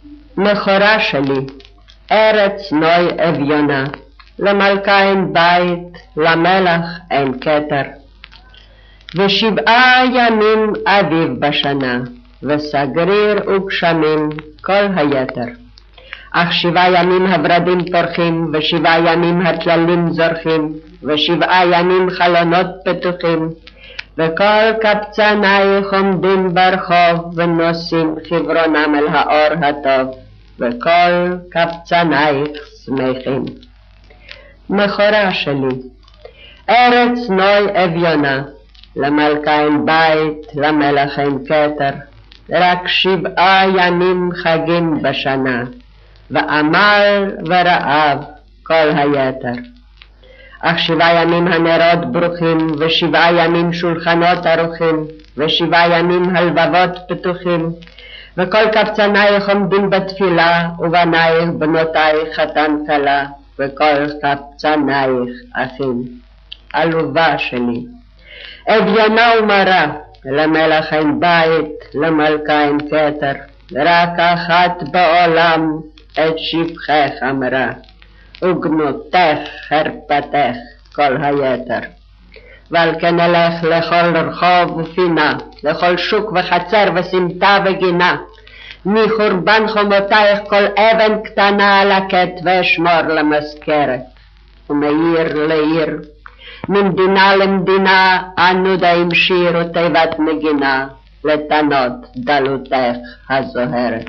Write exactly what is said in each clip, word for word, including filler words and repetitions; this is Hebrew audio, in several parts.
מכורה שלי, ארץ נוי אביונה, למלכה אין בית, למלך אין כתר. ושבעה ימים אביב בשנה, וסגריר וגשמים כל היתר. אך שבעה ימים הורדים פורחים, ושבעה ימים הטללים זורחים, ושבעה ימים חלונות פתוחים, וכל קבצנייך עומדים ברחוב, ונושאים חברונם אל האור הטוב, וכל קבצנייך שמחים. מכורה שלי, ארץ נוי אביונה, למלכה אין בית, למלך אין כתר, רק שבעה ימים חגים בשנה, ועמל ורעב כל היתר. אך שבעה ימים הנרות ברוכים, ושבעה ימים שולחנות ערוכים, ושבעה ימים הלבבות פתוחים, וכל קבצנייך עומדים בתפילה, ובנייך בנותייך חתן כלה, וכל קבצנייך אחים. עלובה שלי, אביונה ומרה, למלך אין בית, למלכה אין כתר, רק אחת בעולם את שבחך אמרה, וגנותך חרפתך כל היתר. ועל כן אלך לכל רחוב ופינה, לכל שוק וחצר וסמטה וגינה, מחורבן חומותייך כל אבן קטנה על הקט ואשמור למזכרת. ומעיר לעיר, ממדינה למדינה, ענודה עם שיר ותיבת נגינה, לתנות דלותך הזוהרת.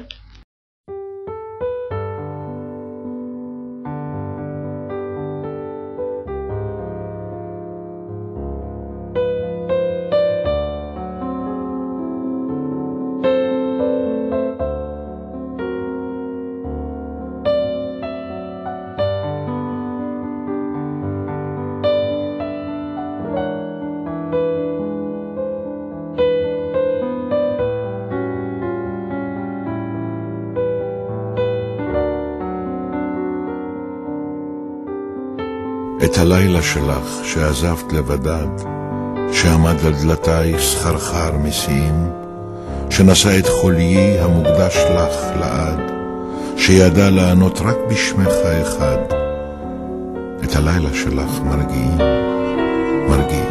את הלילה שלך שעזבת לבדד, שעמד על דלתי סחרחר משיאים, שנשא את חוליי המוקדש לך לעד, שידע לענות רק בשמך האחד. את הלילה שלך מרגיעים, מרגיעים.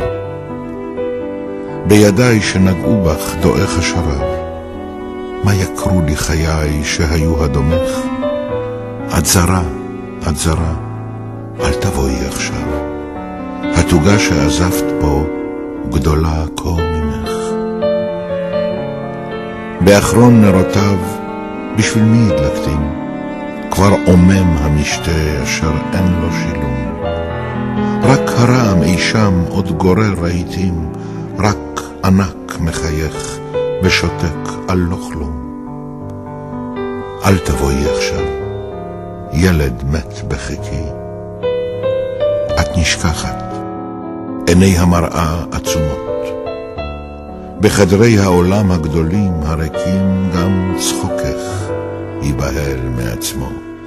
בידיי שנגעו בך דועך השרב, מה יקרו לי חיי שהיו הדומך? את זרה, את זרה, אל תבואי עכשיו, התוגה שעזבת פה גדולה כה ממך. באחרון נרותיו בשביל מי הדלקתים? כבר עומם המשתה אשר אין לו שילום, רק הרעם אי שם עוד גורר רהיטים, רק ענק מחייך ושותק על לא כלום. אל תבואי עכשיו, ילד מת בחיקי. את נשכחת, עיני המראה עצומות, בחדרי העולם הגדולים הריקים גם צחוקך ייבהל מעצמו.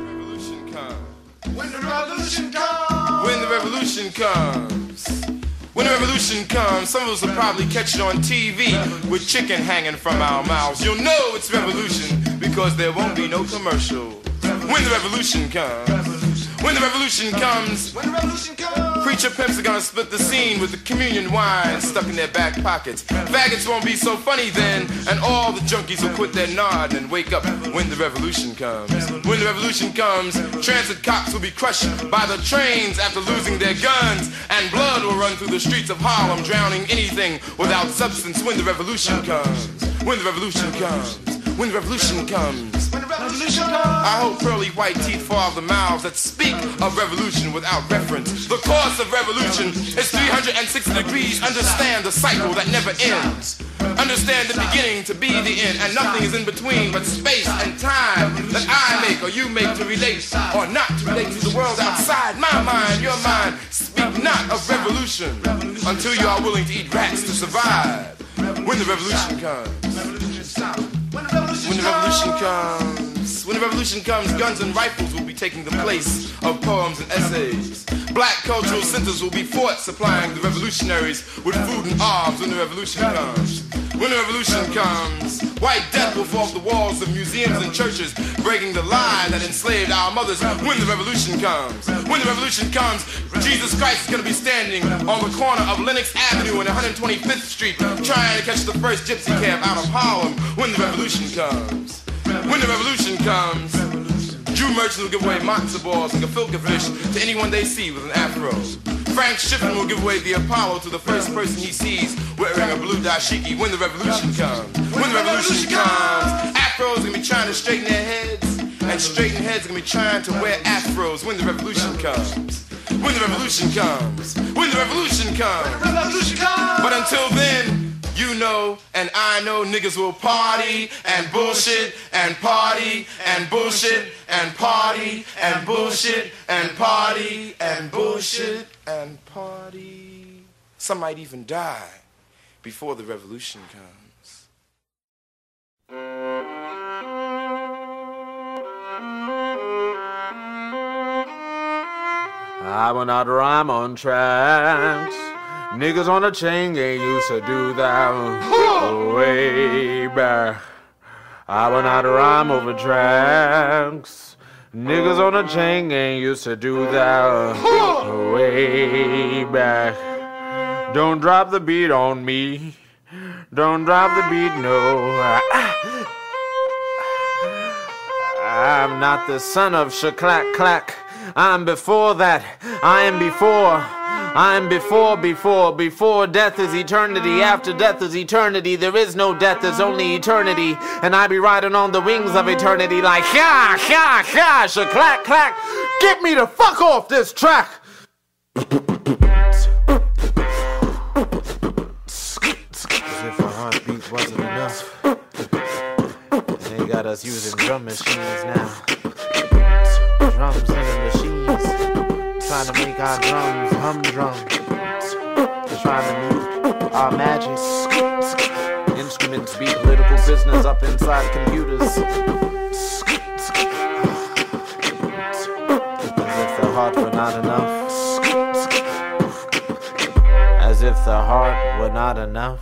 When the revolution comes, when the revolution comes, when the revolution comes, some of us will probably catch it on T V with chicken hanging from our mouths. You'll know it's revolution because there won't be no commercial. When the revolution comes, when the revolution comes, when the revolution comes, preacher pimps are gonna split the scene with the communion wine stuck in their back pockets. Faggots won't be so funny then, and all the junkies will quit their nod and wake up when the revolution comes. When the revolution comes, transit cops will be crushed by the trains after losing their guns, and blood will run through the streets of Harlem, drowning anything without substance. When the revolution comes, when the revolution comes, when the revolution comes, when the revolution comes, I hope pearly white teeth fall off the mouths that speak of revolution without reference. The course of revolution is three hundred sixty degrees. Understand the cycle that never ends. Understand the beginning to be the end, and nothing is in between but space and time that I make or you make to relate or not to relate to the world outside my mind, your mind. Speak not of revolution until you are willing to eat rats to survive. When the revolution comes, when the revolution comes, when the revolution comes, guns and rifles will be taking the place of poems and essays. Black cultural centers will be forts supplying the revolutionaries with food and arms when the revolution comes. when the revolution comes. White death will fall off the walls of museums and churches, breaking the lie that enslaved our mothers when the revolution comes. When the revolution comes, Jesus Christ is going to be standing on the corner of Lenox Avenue and one hundred twenty-fifth Street, trying to catch the first gypsy cab out of Harlem when the revolution comes. When the revolution comes, Jew merchants will give away matzo balls and gefilte fish to anyone they see with an afro. Frank Shippen will give away the Apollo to the first person he sees wearing a blue dashiki when the revolution comes. When the revolution comes, afros are going to be trying to straighten their heads, and straighten heads are going to be trying to wear afros when the revolution comes. When the revolution comes. When the revolution comes. But until then, you know and I know niggas will party and bullshit and party and bullshit and party and bullshit and party and bullshit and party. Some might even die before the revolution comes. I will not rhyme on tracks. Niggas on the chain gang used to do that way back. I will not rhyme over tracks. Niggas on the chain gang used to do that way back. Don't drop the beat on me. Don't drop the beat, no. I'm not the son of Shaklack Clack. I'm before that. I am before. I am before, before, before death is eternity. After death is eternity. There is no death, there's only eternity. And I be riding on the wings of eternity like, ha, ha, ha, shaklack, clack. Get me the fuck off this track. As if a heartbeat wasn't enough. They got us using drum machines now. Drums and the machines. Trying to make our drums humdrum. They're trying to move our magic. Instruments be political business up inside computers. As if the heart were not enough. As if the heart were not enough.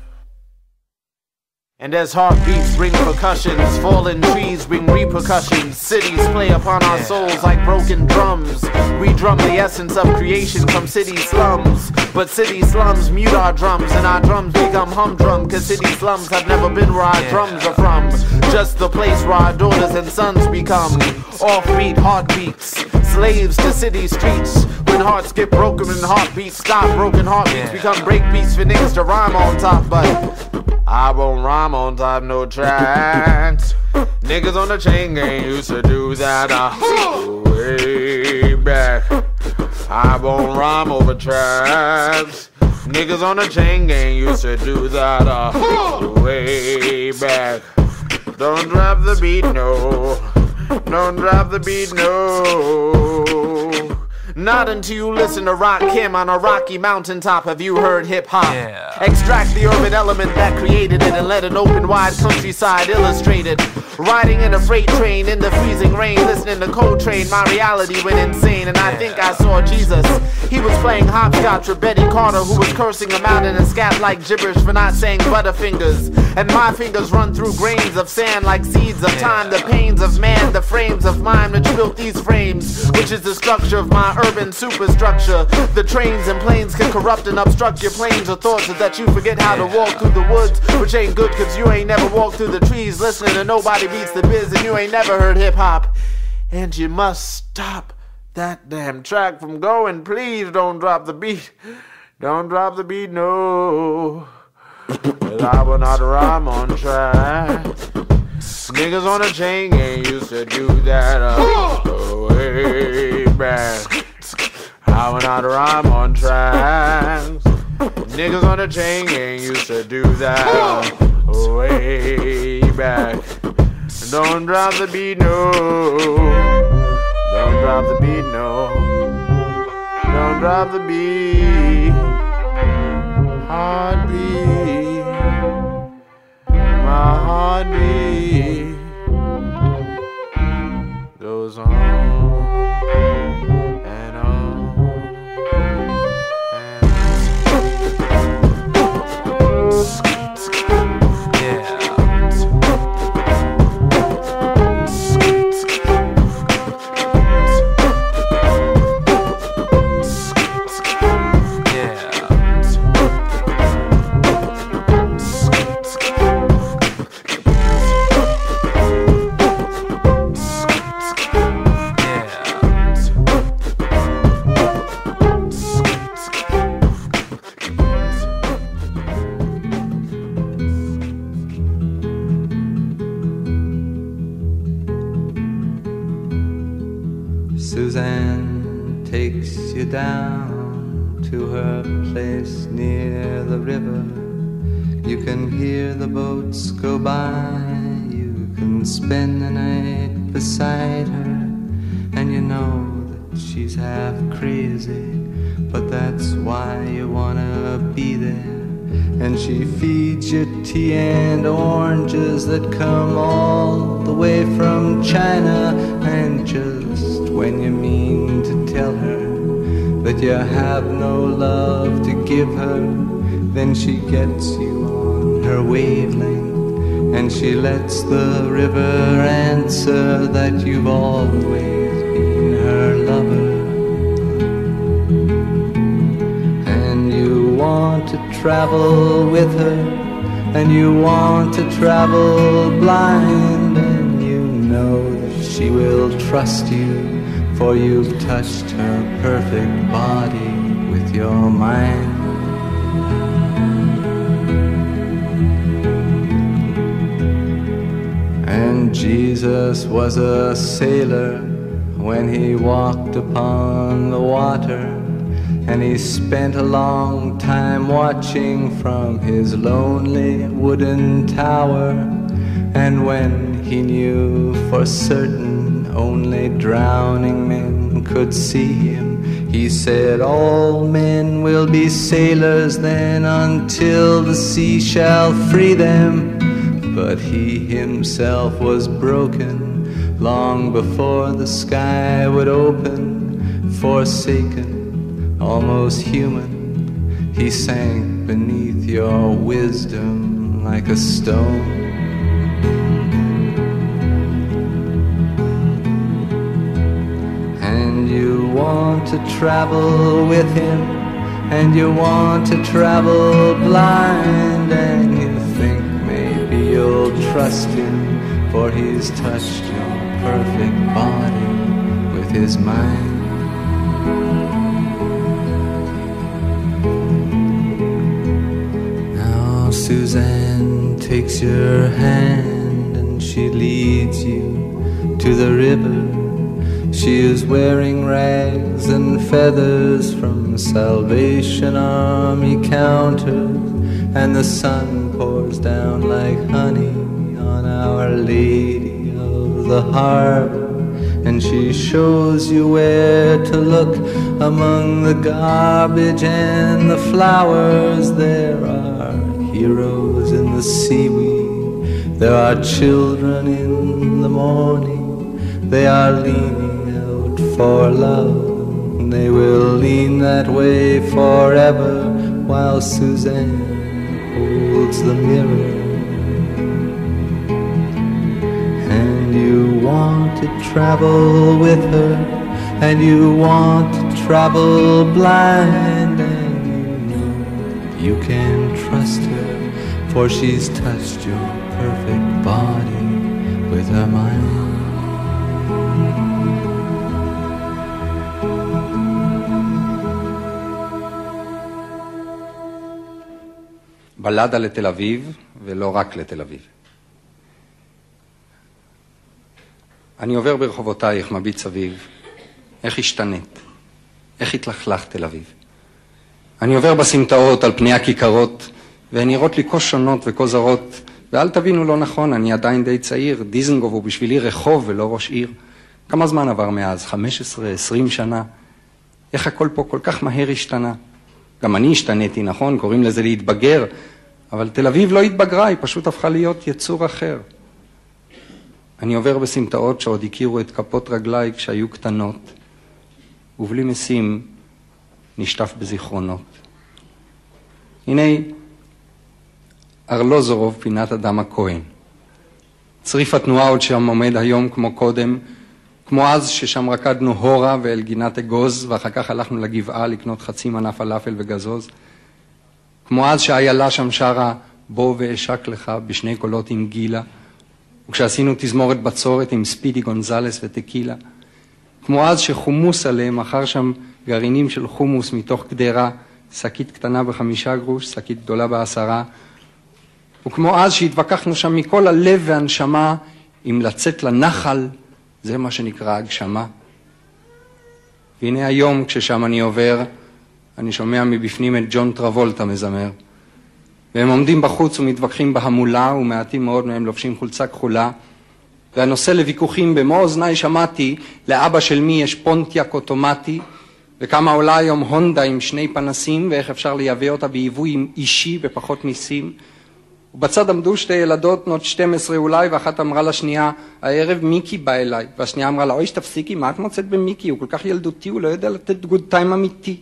And as heartbeats bring percussions, fallen trees bring repercussions. Cities play upon our souls like broken drums. We drum the essence of creation from city slums. But city slums mute our drums, and our drums become humdrum. Cause city slums have never been where our drums are from. Just the place where our daughters and sons become offbeat heartbeats, slaves to city streets. When hearts get broken and heartbeats stop, broken heartbeats become breakbeats for niggas to rhyme on top. But I won't rhyme on top no tracks. Niggas on the chain gang used to do that uh, way back. I won't rhyme over tracks. Niggas on the chain gang used to do that uh, way back. Don't drop the beat, no. Don't drop the beat, no. Not until you listen to Rakim on a rocky mountaintop have you heard hip-hop. Yeah. Extract the urban element that created it and let an open wide countryside illustrate it. Riding in a freight train in the freezing rain, listening to Coltrane, my reality went insane. And I think I saw Jesus. He was playing hopscotch with Betty Carter, who was cursing him out in a scat like gibberish for not saying Butterfingers. And my fingers run through grains of sand like seeds of time. The pains of man, the frames of mind which built these frames, which is the structure of my urban superstructure. The trains and planes can corrupt and obstruct your planes of thoughts so that you forget how to walk through the woods, which ain't good cause you ain't never walked through the trees listening to Nobody Beats the Biz, and you ain't never heard hip-hop. And you must stop that damn track from going. Please don't drop the beat. Don't drop the beat, no. Cause I will not rhyme on track. Niggas on the chain gang used to do that uh, way back. I will not rhyme on tracks. Niggas on the chain gang used to do that uh, way back. Don't drop the beat, no. Don't drop the beat, no. Don't drop the beat. Heartbeat. My heartbeat goes on and on and on. Suzanne takes you down to her place near the river. You can hear the boats go by. You can spend the night beside her. And you know that she's half crazy, but that's why you wanna be there. And she feeds you tea and oranges that come all the way from China. And just when you mean to tell her that you have no love to give her, then she gets you on her wavelength, and she lets the river answer that you've always been her lover. And you want to travel with her, and you want to travel blind, and you know that she will trust you, for you've touched her perfect body with your mind. And Jesus was a sailor when he walked upon the water, and he spent a long time watching from his lonely wooden tower. And when he knew for certain only drowning men could see him, he said, all men will be sailors then until the sea shall free them. But he himself was broken long before the sky would open. Forsaken, almost human, he sank beneath your wisdom like a stone. And you want to travel with him, and you want to travel blind, and you think maybe you'll trust him, for he's touched your perfect body with his mind. Now Suzanne takes your hand and she leads you to the river. She is wearing rags and feathers from Salvation Army counters, and the sun pours down like honey on Our Lady of the Harbor. And she shows you where to look among the garbage and the flowers. There are heroes in the seaweed, there are children in the morning. They are leaning out for love, they will lean that way forever, while Suzanne holds the mirror. And you want to travel with her, and you want to travel blind, and you know you can trust her, for she's touched your perfect body with her mind. בלדה לתל אביב, ולא רק לתל אביב. אני עובר ברחובותייך, מביט סביב, איך השתנית, איך התלכלך תל אביב. אני עובר בסמטאות על פני הכיכרות, והן נראות לי כה שונות וכה זרות, ואל תבינו לא נכון, אני עדיין די צעיר, דיזנגוף הוא בשבילי רחוב ולא ראש עיר. כמה זמן עבר מאז? חמש עשרה, עשרים שנה? איך הכל פה כל כך מהר השתנה? גם אני השתניתי, נכון? קוראים לזה להתבגר, אבל תל אביב לא התבגרה, היא פשוט הפכה להיות יצור אחר. אני עובר בסמטאות שעוד הכירו את כפות רגליי כשהיו קטנות, ובלי משים נשטף בזיכרונות. הנה ארלוזורוב, פינת אדם הכהן. צריף התנועה עוד שם עומד היום כמו קודם, כמו אז ששם רקדנו הורה ואל גינת אגוז, ואחר כך הלכנו לגבעה לקנות חצי מנה פלאפל וגזוז. כמו אז שהאיילה שם שרה בוא ואשק לך בשני קולות עם גילה, וכשעשינו תזמורת בצורת עם ספידי גונזלס וטקילה. כמו אז שחומוס עליהם אחר שם גרעינים של חומוס מתוך קדרה, שקית קטנה בחמישה גרוש, שקית גדולה בעשרה. וכמו אז שהתווכחנו שם מכל הלב והנשמה אם לצאת לנחל, זה מה שנקרא הגשמה. והנה היום כששם אני עובר, אני שומע מבפנים את ג'ון טרבולטה מזמר. והם עומדים בחוץ ומתווכחים בהמולה, ומעטים מאוד מהם לובשים חולצה כחולה. והנושא לוויכוחים במו אוזניי שמעתי, לאבא של מי יש פונטיאק אוטומטי, וכמה עולה היום הונדה עם שני פנסים, ואיך אפשר לייבא אותה ביבוא אישי בפחות מיסים. ובצד עמדו שתי ילדות, בנות שתים עשרה אולי, ואחת אמרה לשנייה, הערב מיקי בא אליי. והשנייה אמרה לה, אוי שתפסיקי, מה את מוצאת במיקי? הוא כל כך ילדותי, הוא לא יודע לתת גוד טיים אמיתי.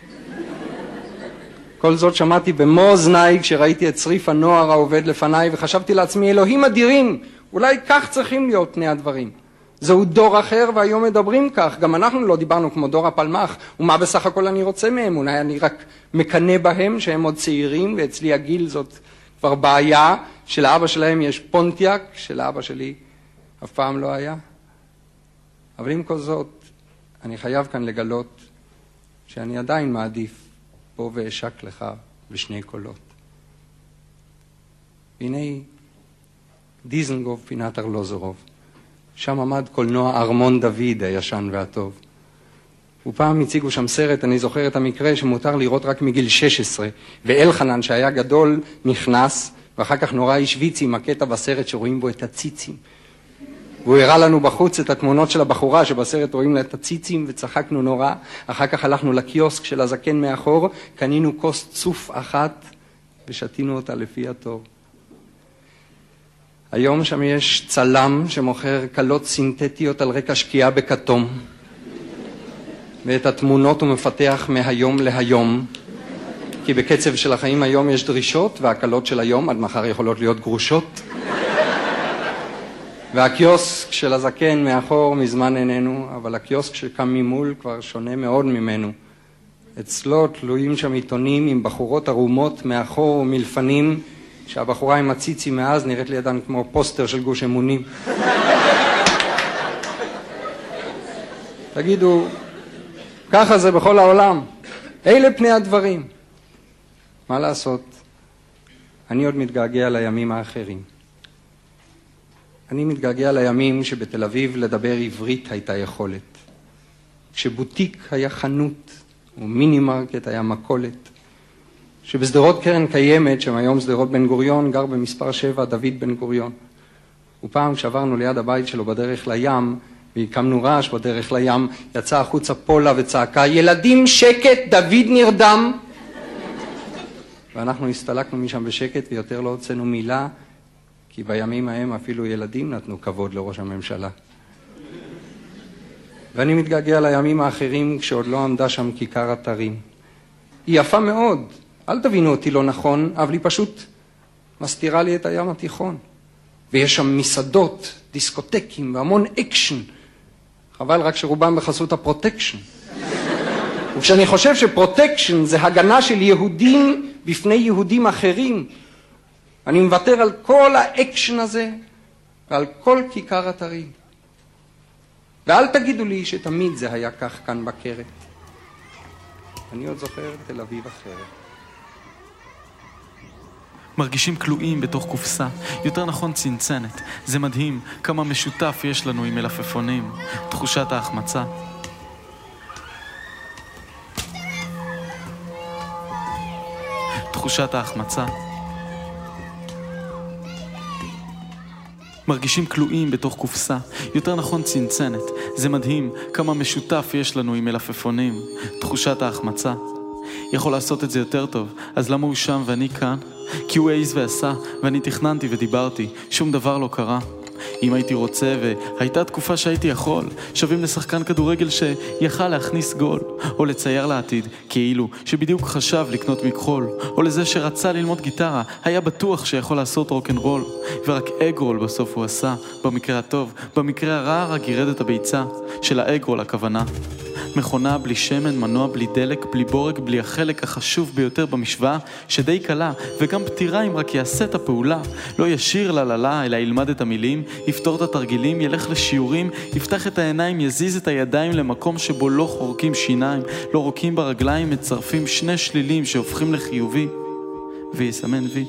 כל זאת שמעתי במו אוזניי כשראיתי את צריף הנוער העובד לפניי, וחשבתי לעצמי, אלוהים אדירים, אולי כך צריכים להיות פני הדברים. זהו דור אחר והיום מדברים כך, גם אנחנו לא דיברנו כמו דור הפלמח, ומה בסך הכל אני רוצה מהם? אולי אני רק מקנה בהם שהם עוד צעירים, ואצלי הגיל זאת כבר בעיה, שלאבא שלהם יש פונטיאק, שלאבא שלי אף פעם לא היה. אבל עם כל זאת, אני חייב כאן לגלות שאני עדיין מעדיף פה ואשק לך בשני קולות. והנה דיזנגוף פינת ארלוזורוב. שם עמד קולנוע ארמון דוד הישן והטוב. ופעם הציגו שם סרט, אני זוכר את המקרה שמותר לראות רק מגיל שש עשרה, ואלחנן שהיה גדול נכנס, ואחר כך נורא השוויץ עם הקטע בסרט שרואים בו את הציצים. והוא הראה לנו בחוץ את התמונות של הבחורה שבסרט רואים לה את הציצים, וצחקנו נורא. אחר כך הלכנו לקיוסק של הזקן מאחור, קנינו כוס צוף אחת ושתינו אותה לפי התור. היום שם יש צלם שמוכר קלות סינתטיות על רקע שקיעה בכתום, ואת התמונות הוא מפתח מהיום להיום, כי בקצב של החיים היום יש דרישות, והקלות של היום עד מחר יכולות להיות גרושות. והקיוסק של הזקן מאחור מזמן איננו, אבל הקיוסק שקם ממול כבר שונה מאוד ממנו. אצלו תלויים שם עיתונים עם בחורות ערומות מאחור ומלפנים, שהבחורה עם הציצי מאז נראית לידן כמו פוסטר של גוש אמונים. תגידו, ככה זה בכל העולם. אלה פני הדברים. מה לעשות? אני עוד מתגעגע לימים האחרים. אני מתגעגע לימים שבתל אביב לדבר עברית הייתה יכולת. כשבוטיק היה חנות ומינימרקט היה מקולת. שבסדרות קרן קיימת, שם היום סדרות בן גוריון, גר במספר שבע דוד בן גוריון. ופעם כשעברנו ליד הבית שלו בדרך לים, והקמנו רעש בדרך לים, יצא החוצה פולה וצעקה, ילדים שקט, דוד נרדם. ואנחנו הסתלקנו משם בשקט ויותר לא הוצאנו מילה, כי בימים ההם אפילו ילדים נתנו כבוד לראש הממשלה. ואני מתגעגע לימים האחרים כשעוד לא עמדה שם כיכר אתרים. היא יפה מאוד, אל תבינו אותי לא נכון, אבל היא פשוט מסתירה לי את הים התיכון. ויש שם מסעדות, דיסקוטקים והמון אקשן. חבל רק שרובם בחסות הפרוטקשן. וכשאני חושב שפרוטקשן זה הגנה של יהודים בפני יהודים אחרים, אני מוותר על כל האקשן הזה ועל כל כיכר אתרים. ואל תגידו לי שתמיד זה היה כך כאן בקרת. אני עוד זוכר תל אביב אחרת. מרגישים כלואים בתוך קופסה, יותר נכון צנצנת. זה מדהים כמה משותף יש לנו עם מלפפונים. תחושת ההחמצה. תחושת ההחמצה. מרגישים כלואים בתוך קופסה, יותר נכון צנצנת. זה מדהים כמה משותף יש לנו עם מלפפונים. תחושת ההחמצה. יכול לעשות את זה יותר טוב, אז למה הוא שם ואני כאן? כי הוא העיז ועשה, ואני תכננתי ודיברתי, שום דבר לא קרה. אם הייתי רוצה, והייתה תקופה שהייתי יכול, שווים לשחקן כדורגל שיכל להכניס גול, או לצייר לעתיד, כאילו שבדיוק חשב לקנות מכחול, או לזה שרצה ללמוד גיטרה, היה בטוח שיכול לעשות רוק'נ'רול, ורק אגרול בסוף הוא עשה, במקרה הטוב, במקרה הרע רק ירד את הביצה, של האגרול הכוונה. מכונה בלי שמן, מנוע בלי דלק, בלי בורג, בלי החלק החשוב ביותר במשוואה, שדי קלה, וגם פתירה אם רק יעשה את הפעולה. לא ישיר לה לה לה, אלא ילמד את המילים, יפתור את התרגילים, ילך לשיעורים, יפתח את העיניים, יזיז את הידיים למקום שבו לא חורקים שיניים, לא רוקים ברגליים, מצרפים שני שלילים שהופכים לחיובי, ויסמן וי.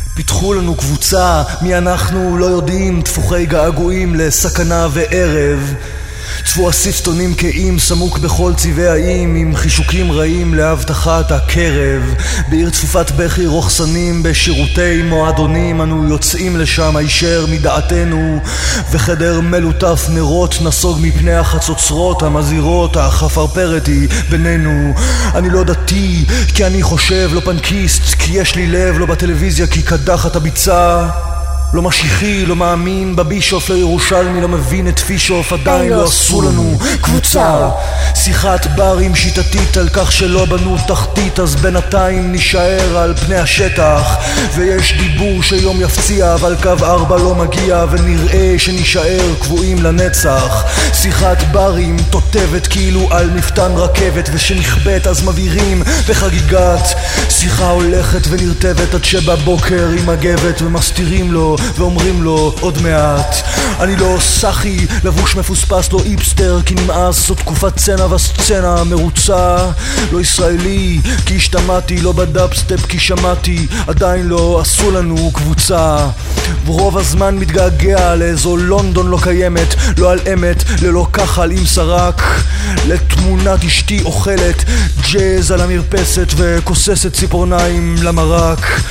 פיתחו לנו קבוצה, מי אנחנו לא יודעים, תפוחי געגועים לסכנה וערב. צבוע סיסטונים קעים סמוק בכל צבעי האיים, עם חישוקים רעים להבטחת הקרב. בעיר צפופת בכי רוחסנים בשירותי מועדונים, אנו יוצאים לשם הישר מדעתנו, וחדר מלוטף נרות נסוג מפני החצוצרות המזהירות. החפרפרת היא בינינו. אני לא דתי כי אני חושב, לא פנקיסט כי יש לי לב, לא בטלוויזיה כי קדחת הביצה, לא משיחי, לא מאמין בבישוף, לא ירושלמי, לא מבין את פישוף. עדיין לא עשו לנו קבוצה. שיחת ברים שיטתית על כך שלא בנו תחתית, אז בינתיים נשאר על פני השטח. ויש דיבור שיום יפציע, אבל קו ארבע לא מגיע, ונראה שנשאר קבועים לנצח. שיחת ברים תותבת כאילו על מפתן רכבת, ושנכבט אז מבהירים בחגיגת. שיחה הולכת ונרטבת עד שבבוקר היא מגבת, ומסתירים לו ואומרים לו עוד מעט. אני לא סחי, לבוש מפוספס, לא איפסטר כי נמאס, זו תקופת סצנה וסצנה מרוצה. לא ישראלי כי השתמעתי, לא בדאפסטפ כי שמעתי, עדיין לא עשו לנו קבוצה. ורוב הזמן מתגעגע לאיזו לונדון לא קיימת, לא על אמת, ללא כחל עם סרק, לתמונת אשתי אוכלת ג'אז על המרפסת וכוססת ציפורניים למרק.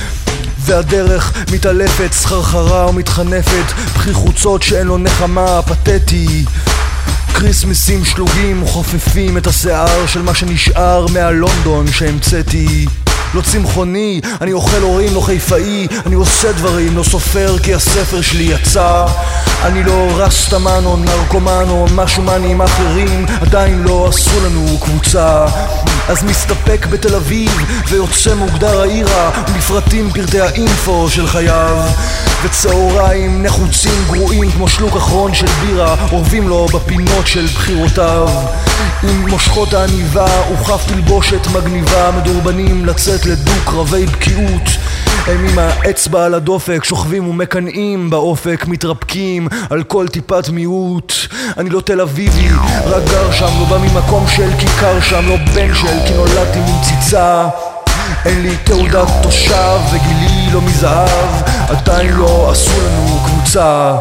והדרך מתעלפת, סחרחרה ומתחנפת, פחי חוצות שאין לו נחמה, פתטי. קריסמסים שלוגים וחופפים את השיער של מה שנשאר מהלונדון שהמצאתי. לא צמחוני, אני אוכל הורים, לא חיפאי, אני עושה דברים, לא סופר כי הספר שלי יצא. אני לא רסטמן או נרקומן או משהו מנים אחרים, עדיין לא עשו לנו קבוצה. אז מסתפק בתל אביב ויוצא מוגדר העירה, מפרטים פרטי האינפו של חייו. וצהריים נחוצים גרועים כמו שלוק אחרון של בירה, אורבים לו בפינות של בחירותיו. עם מושכות העניבה וכף תלבושת מגניבה, מדורבנים לצאת לדוק רבי בקיאות. הם עם האצבע על הדופק שוכבים ומקנאים באופק, מתרפקים על כל טיפת מיעוט. אני לא תל אביבי, רק גר שם, לא בא ממקום של כיכר שם, לא בן של כי נולדתי ממציצה. אין לי תעודת תושב וגילי לא מזהב, עדיין לא עשו לנו קבוצה.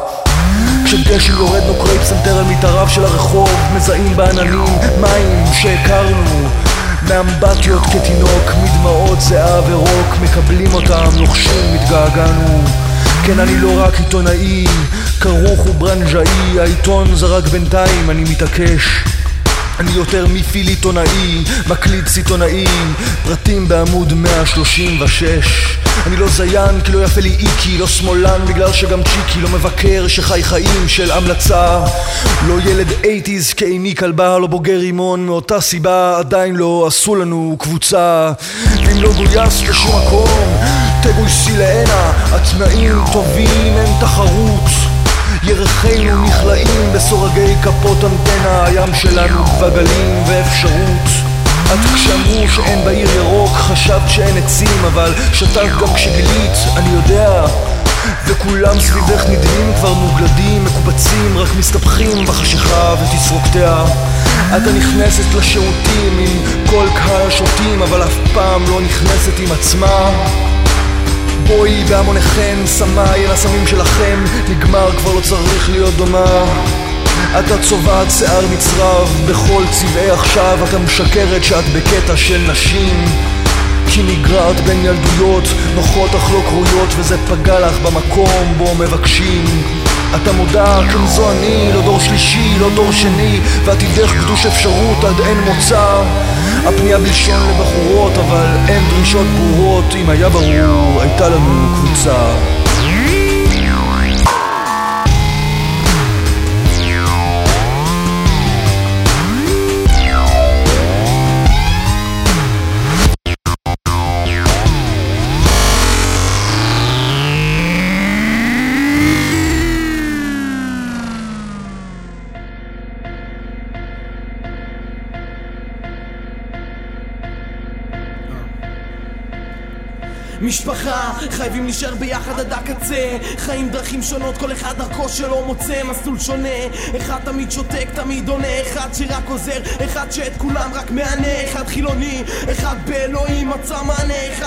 כשגשם יורד נוקרי פסנתר על מתערב של הרחוב, מזהים בעננים מים שהכרנו מאמבטיות כתינוק, מדמעות זהה ורוק, מקבלים אותם, לוחשים, מתגעגענו. כן, אני לא רק עיתונאי, כרוך וברנג'אי, העיתון זה רק בינתיים, אני מתעקש. אני יותר מפיל עיתונאי, מקליד סיטונאי, פרטים בעמוד מאה שלושים ושש. אני לא זיין כי לא יפה לי איקי, לא שמאלן בגלל שגם צ'יקי, לא מבקר שחי חיים של המלצה, לא ילד אייטיז כאיני כלבה, לא בוגר רימון מאותה סיבה, עדיין לא עשו לנו קבוצה. ואם לא גויס בשום מקום, תגויסי להנה, התנאים טובים, אין תחרות. ירחינו נכלאים בסורגי כפות אנטנה, הים שלנו בגלים ואפשרות. את כשאמרו שאין בעיר ירוק חשבת שאין עצים, אבל שתת גם כשגילית, אני יודע. וכולם סביבך נדמים כבר מוגלדים, מקובצים, רק מסתבכים בחשיכה ותסרוקתיה. את הנכנסת לשירותים עם כל קהל השוטים, אבל אף פעם לא נכנסת עם עצמה. בואי בהמוניכן, סמי אל הסמים שלכם, נגמר כבר לא צריך להיות דומה. אתה צובעת שיער מצרב בכל צבעי עכשיו, אתה משקרת שאת בקטע של נשים, כי נגרעת בין ילדויות נוחות אך לא קרויות, וזה פגע לך במקום בו מבקשים. אתה מודע, כן זו אני, לא דור שלישי, לא דור שני, ועתידך קדוש אפשרות עד אין מוצא. הפנייה בלשון לבחורות, אבל אין דרישות ברורות, אם היה ברור, הייתה לנו קבוצה. משפחה, חייבים להישאר ביחד עד הקצה, חיים דרכים שונות, כל אחד דרכו שלו מוצא מסלול שונה. אחד תמיד שותק, תמיד עונה, אחד שרק עוזר, אחד שאת כולם רק מענה, אחד חילוני, אחד באלוהים מצא מענה, אחד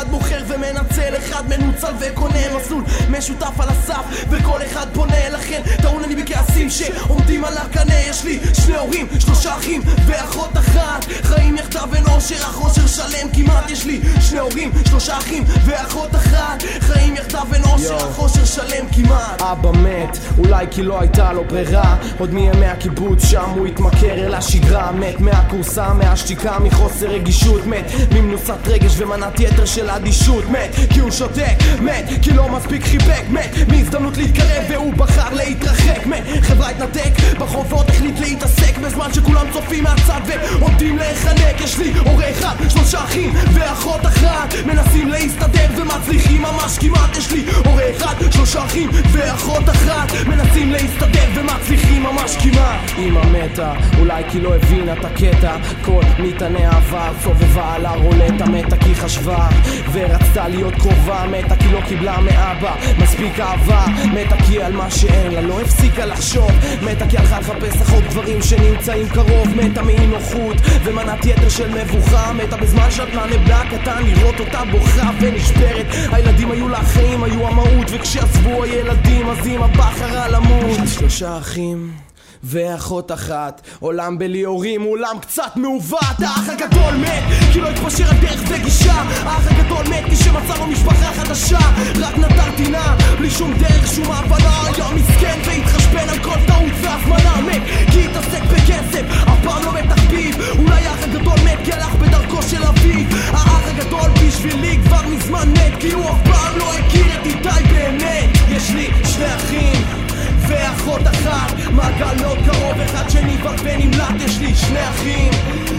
אחד מוכר ומנצל, אחד מנוצל וקונה מסלול משותף על הסף וכל אחד פונה. לכן טעון אני בכעסים שעומדים על הקנה. יש לי שני הורים, שלושה אחים ואחות אחת, חיים יחדיו אין אושר, אך אושר שלם כמעט. יש לי שני הורים, שלושה אחים ואחות אחת, חיים יחדיו אין אושר, אך אושר שלם כמעט. אבא מת, אולי כי לא הייתה לו ברירה, עוד מימי הקיבוץ שם הוא התמכר אל השגרה. מת מהקורסה, מהשתיקה, מחוסר רגישות. מת ממנוסת רגש ומנת יתר של אדישות. מת כי הוא שותק, מת כי לא מספיק חיבק. מת מהזדמנות להתקרב והוא בחר להתרחק. מת חברה התנתק בחובות, החליט להתעסק בזמן שכולם צופים מהצד ועומדים להיחנק. יש לי הורה אחד, שלושה אחים ואחות אחת, מנסים להסתדר ומצליחים ממש כמעט. יש לי הורה אחד, שלושה אחים ואחות אחת, מנסים להסתדר ומצליחים ממש כמעט. אמא מתה, אולי כי לא הבינה את הקטע, כל מטעני העבר סובבה על הרולטה. מתה כי חשבה ורצתה להיות קרובה, מתה כי לא קיבלה מאבא מספיק אהבה. מתה כי על מה שאין לה לא הפסיקה לחשוב, מתה כי הלכה לחפש אחרות דברים שנמצאים קרוב. מתה מאי נוחות ומנת יתר של מבוכה, מתה בזמן שנתנה לבנה קטן לראות אותה בוכה ונשברת. הילדים היו לה חיים, היו המהות, וכשעזבו הילדים אז אמא בחרה למות. שלושה אחים ואחות אחת, עולם בלי הורים, עולם קצת מעוות. האח הגדול מת כי לא התפשר על דרך וגישה, האח הגדול מת כי שמצא לו משפחה חדשה, רק נטר טינה בלי שום דרך שום הבנה. היה מסכן והתחשבן על כל טעות והזמנה. מת כי התעסק בכסף, אף פעם לא בתחביב. אולי האח הגדול מת כי הלך בדרכו של אביו. האח הגדול בשבילי כבר מזמן מת כי הוא אף פעם לא הכיר את איתי באמת. יש לי שני אחים ואחות אחת, מעגל מאוד קרוב, אחד שנבער ונמלט. יש לי שני אחים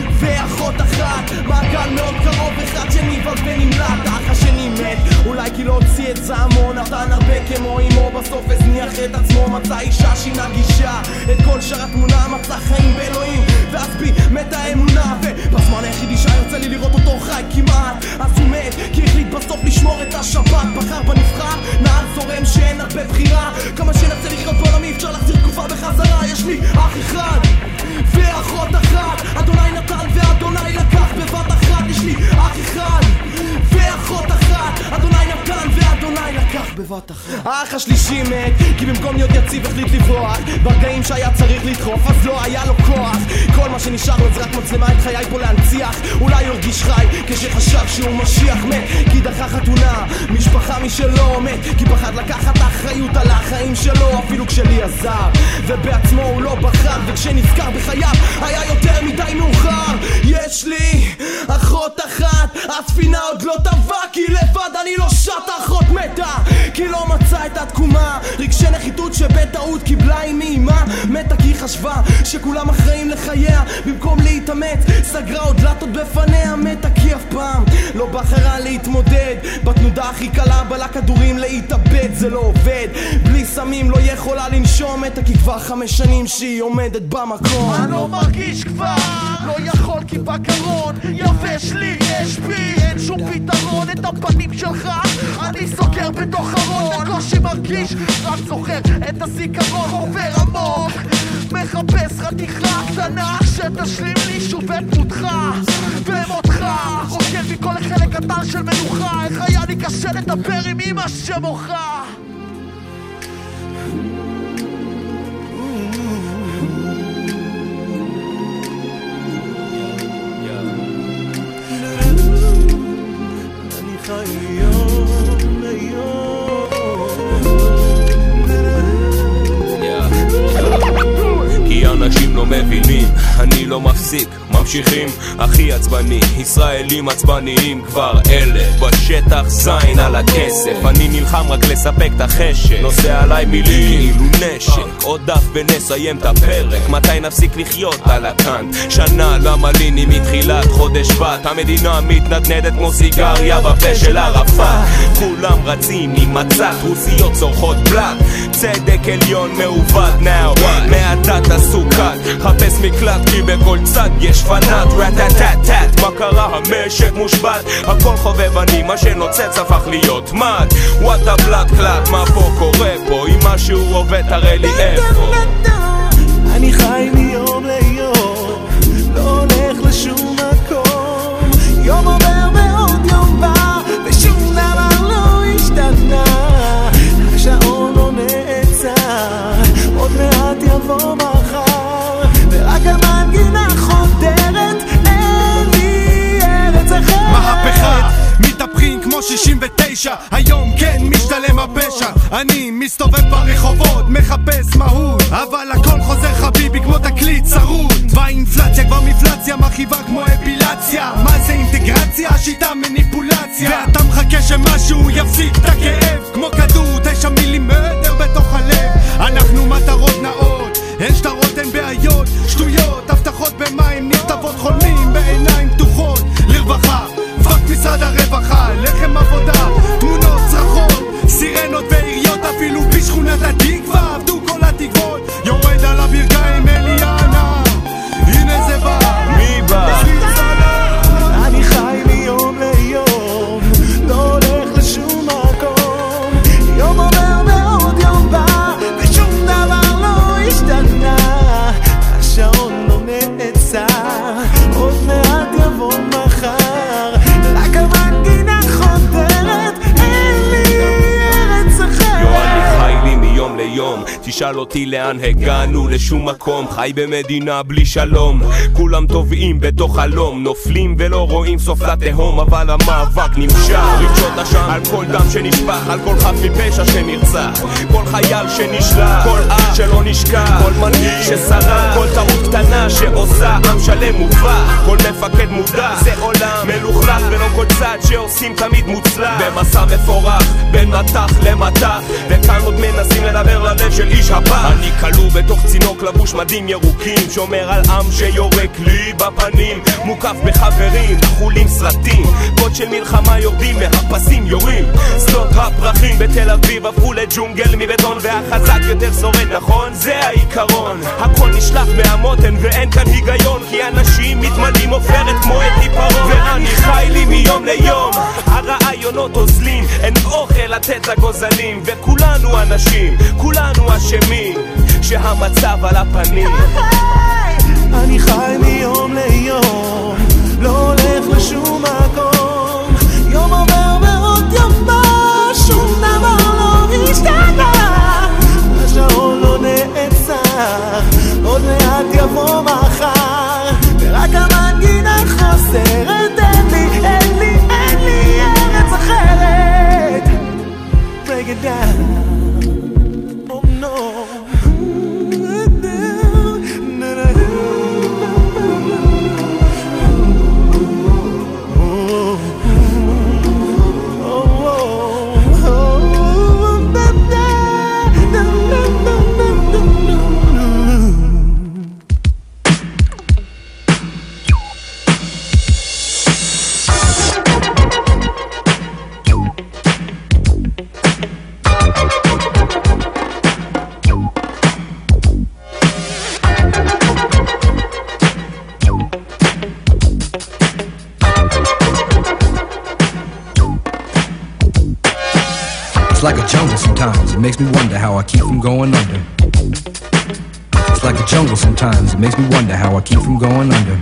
ואחות אחת, מעגל מאוד קרוב, אחד שנבער ונמלט. האח השני מת, אולי כי לא הוציא את זעמו, נתן הרבה כמו אמו, בסוף הזניח את עצמו, מצא אישה שינה גישה, את כל שאר התמונה, מצא חיים באלוהים, ואז בי מתה האמונה. ובזמן היחידי שיוצא לי לראות אותו חי כמעט, אז הוא מת כי החליט בסוף לשמור את השבת. בחר בנבחר, נעל זורם שאין הרבה בחירה, כמה שנרצה לחיות בעולמי אפשר להחזיר תקופה בחזרה. יש לי אח אחד ואחות אחת, אדוני נתן ואדוני לקח בבת אחת. יש לי אח אחד ואחות אחת, אדוני נתן ואדוני לקח בבת אחת. האח השלישי מת כי במקום להיות יציב החליט לברוח, ברגעים שהיה צריך לדחוף אז לא היה לו כוח. כל מה שנשאר לו זה רק מצלמה את חיי פה להנציח, אולי הוא הרגיש חי כשחשב שהוא משיח. מת כי דחה חתונה, משפחה משלו. מת כי פחד לקחת אחריות על החיים שלו אפילו כשלי עזר, ובעצמו הוא לא בחר, וכשנזכר בחייו היה יותר מדי מאוחר. יש לי אחות אחת, הספינה עוד לא טבע כי לבד אני לא שט. אחות מתה כי לא מצא את התקומה, רגשי נחיתות שבטעות קיבלה עם אימה. מתה כי חשבה שכולם אחראים לחייה, במקום להתאמץ סגרה עוד דלתות בפניה. מתה כי אף פעם לא בחרה להתמודד בתנודה הכי קלה, בלה כדורים להתאבד זה לא עובד, בלי סמים לא יכולה לנשום. מתה כי כבר חמש שנים שהיא עומדת במקום. אני לא מרגיש כבר, לא יכול כי בקרון יבש לי, יש בי אין שום פתרון. את הפנים שלך אני סוקר בתוך ארון, בקושי מרגיש רק זוכר את הזיכרון. עובר עמוק מחפש חתיכה קטנה שתשלים לי שוב את דמותך ומותך, רוקד מכל חלק קטן של מנוחה. איך היה לי קשה לדבר עם אמא שמוחה. אני חי ליום ליום, כי אנשים לא מבינים, אני לא מפסיק, ממשיכים, הכי עצבני, ישראלים עצבניים כבר אלף, בשטח זין על הכסף, אני נלחם רק לספק את החשק, נושא עליי מילים כאילו נשק, עוד דף ונסיים את הפרק, מתי נפסיק לחיות על הקאנט, שנה למליני מתחילת חודש בת, המדינה מתנדנדת כמו סיגריה בפה של ערפאת, כולם רצים עם מצת, רוסיות צורכות בלט, צדק עליון מעוות נאו, מעטה תעשו קאט, חפש מקלט כי בכל צד יש פנאט, רטטטט, מה קרה? המשק מושבת, הכל חובבני, מה שנוצץ הפך להיות מד, וואט הבלט קלט, מה פה קורה פה, אם משהו עובד תראה לי איפה. אני חי מיום ליום, לא הולך לשום מקום, יום עובר ועוד יום בא, שישים ותשע, היום כן משתלם הפשע. אני מסתובב ברחובות, מחפש מהות, אבל הכל חוזר חביבי כמו תקליט צרוד. והאינפלציה כבר מפלציה, מרחיבה כמו אפילציה. מה זה אינטגרציה? שיטה מניפולציה. ואתה מחכה שמשהו יפסיק את הכאב, כמו כדור תשע מילימטר בתוך הלב. אנחנו מטרות נאות, אין שטרות אין בעיות, שטויות, הבטחות במים נכתבות, חולמים בעיניים פתוחות לרווחה. פאק משרד הרווחה, לחם עבודה, תמונות צרחות, סירנות ועיריות, אפילו בשכונת התקווה עבדו כל התקוות. יורד על הברכיים אליאנה, הנה זה בא. מי בא? אני חי מיום ליום, לא הולך לשום מקום. יום עובר ועוד יום בא, ושום דבר לא השתנה. השעון לא נעצר, עוד מעט יבוא מחר. רק המנגינה חודרת, אין לי ארץ אחרת. יו, אני חי לי מיום ליום, תשאל אותי לאן הגענו, לשום מקום. חי במדינה בלי שלום, כולם טובעים בתוך חלום, נופלים ולא רואים סוף לתהום, אבל המאבק נמשך. רגשות אשם על כל דם שנשפך, על כל חף מפשע שנרצח, כל חייל שנשלח, כל אח שלא נשכח, כל מנהיג ששרח, כל טעות קטנה שעושה עם שלם מופח, כל מפקד מודע, זה עולם מלוכלך, ולא כל צעד שעושים תמיד מוצלח. במסע מפורח בין מתח למתח, וכאן עוד מנסים לדבר ללב של איש הפח. אני כלוא בתוך צינוק לבוש מדים ירוקים, שומר על עם שיורק לי בפנים, מוקף בחברים, חולים סרטים, קוד של מלחמה יורדים מהפסים יורים. שדות הפרחים בתל אביב הפכו לג'ונגל מבטון, והחזק יותר שורד, נכון? זה העיקרון. הכל נשלח מהמותן ואין כאן היגיון, כי אנשים מתמלאים עופרת כמו את עיפרון. ואני חי לי מיום ליום, הרעיונות עוזלים, אין אוכל לתת לגוזלים, וכולנו אנשים, כולנו אשמים שהמצב על הפנים. אני חי מיום ליום, לא הולך לשום מקום. יום עובר ועוד יום בא, שום דבר לא השתנה. השעון לא נעצר, עוד מעט יבוא מחר. ורק המנגינה חוסרת, אין לי, אין לי, אין לי ארץ אחרת. Break it down, oh no. It's like a jungle sometimes, it makes me wonder how I keep from going under. It's like a jungle sometimes, it makes me wonder how I keep from going under.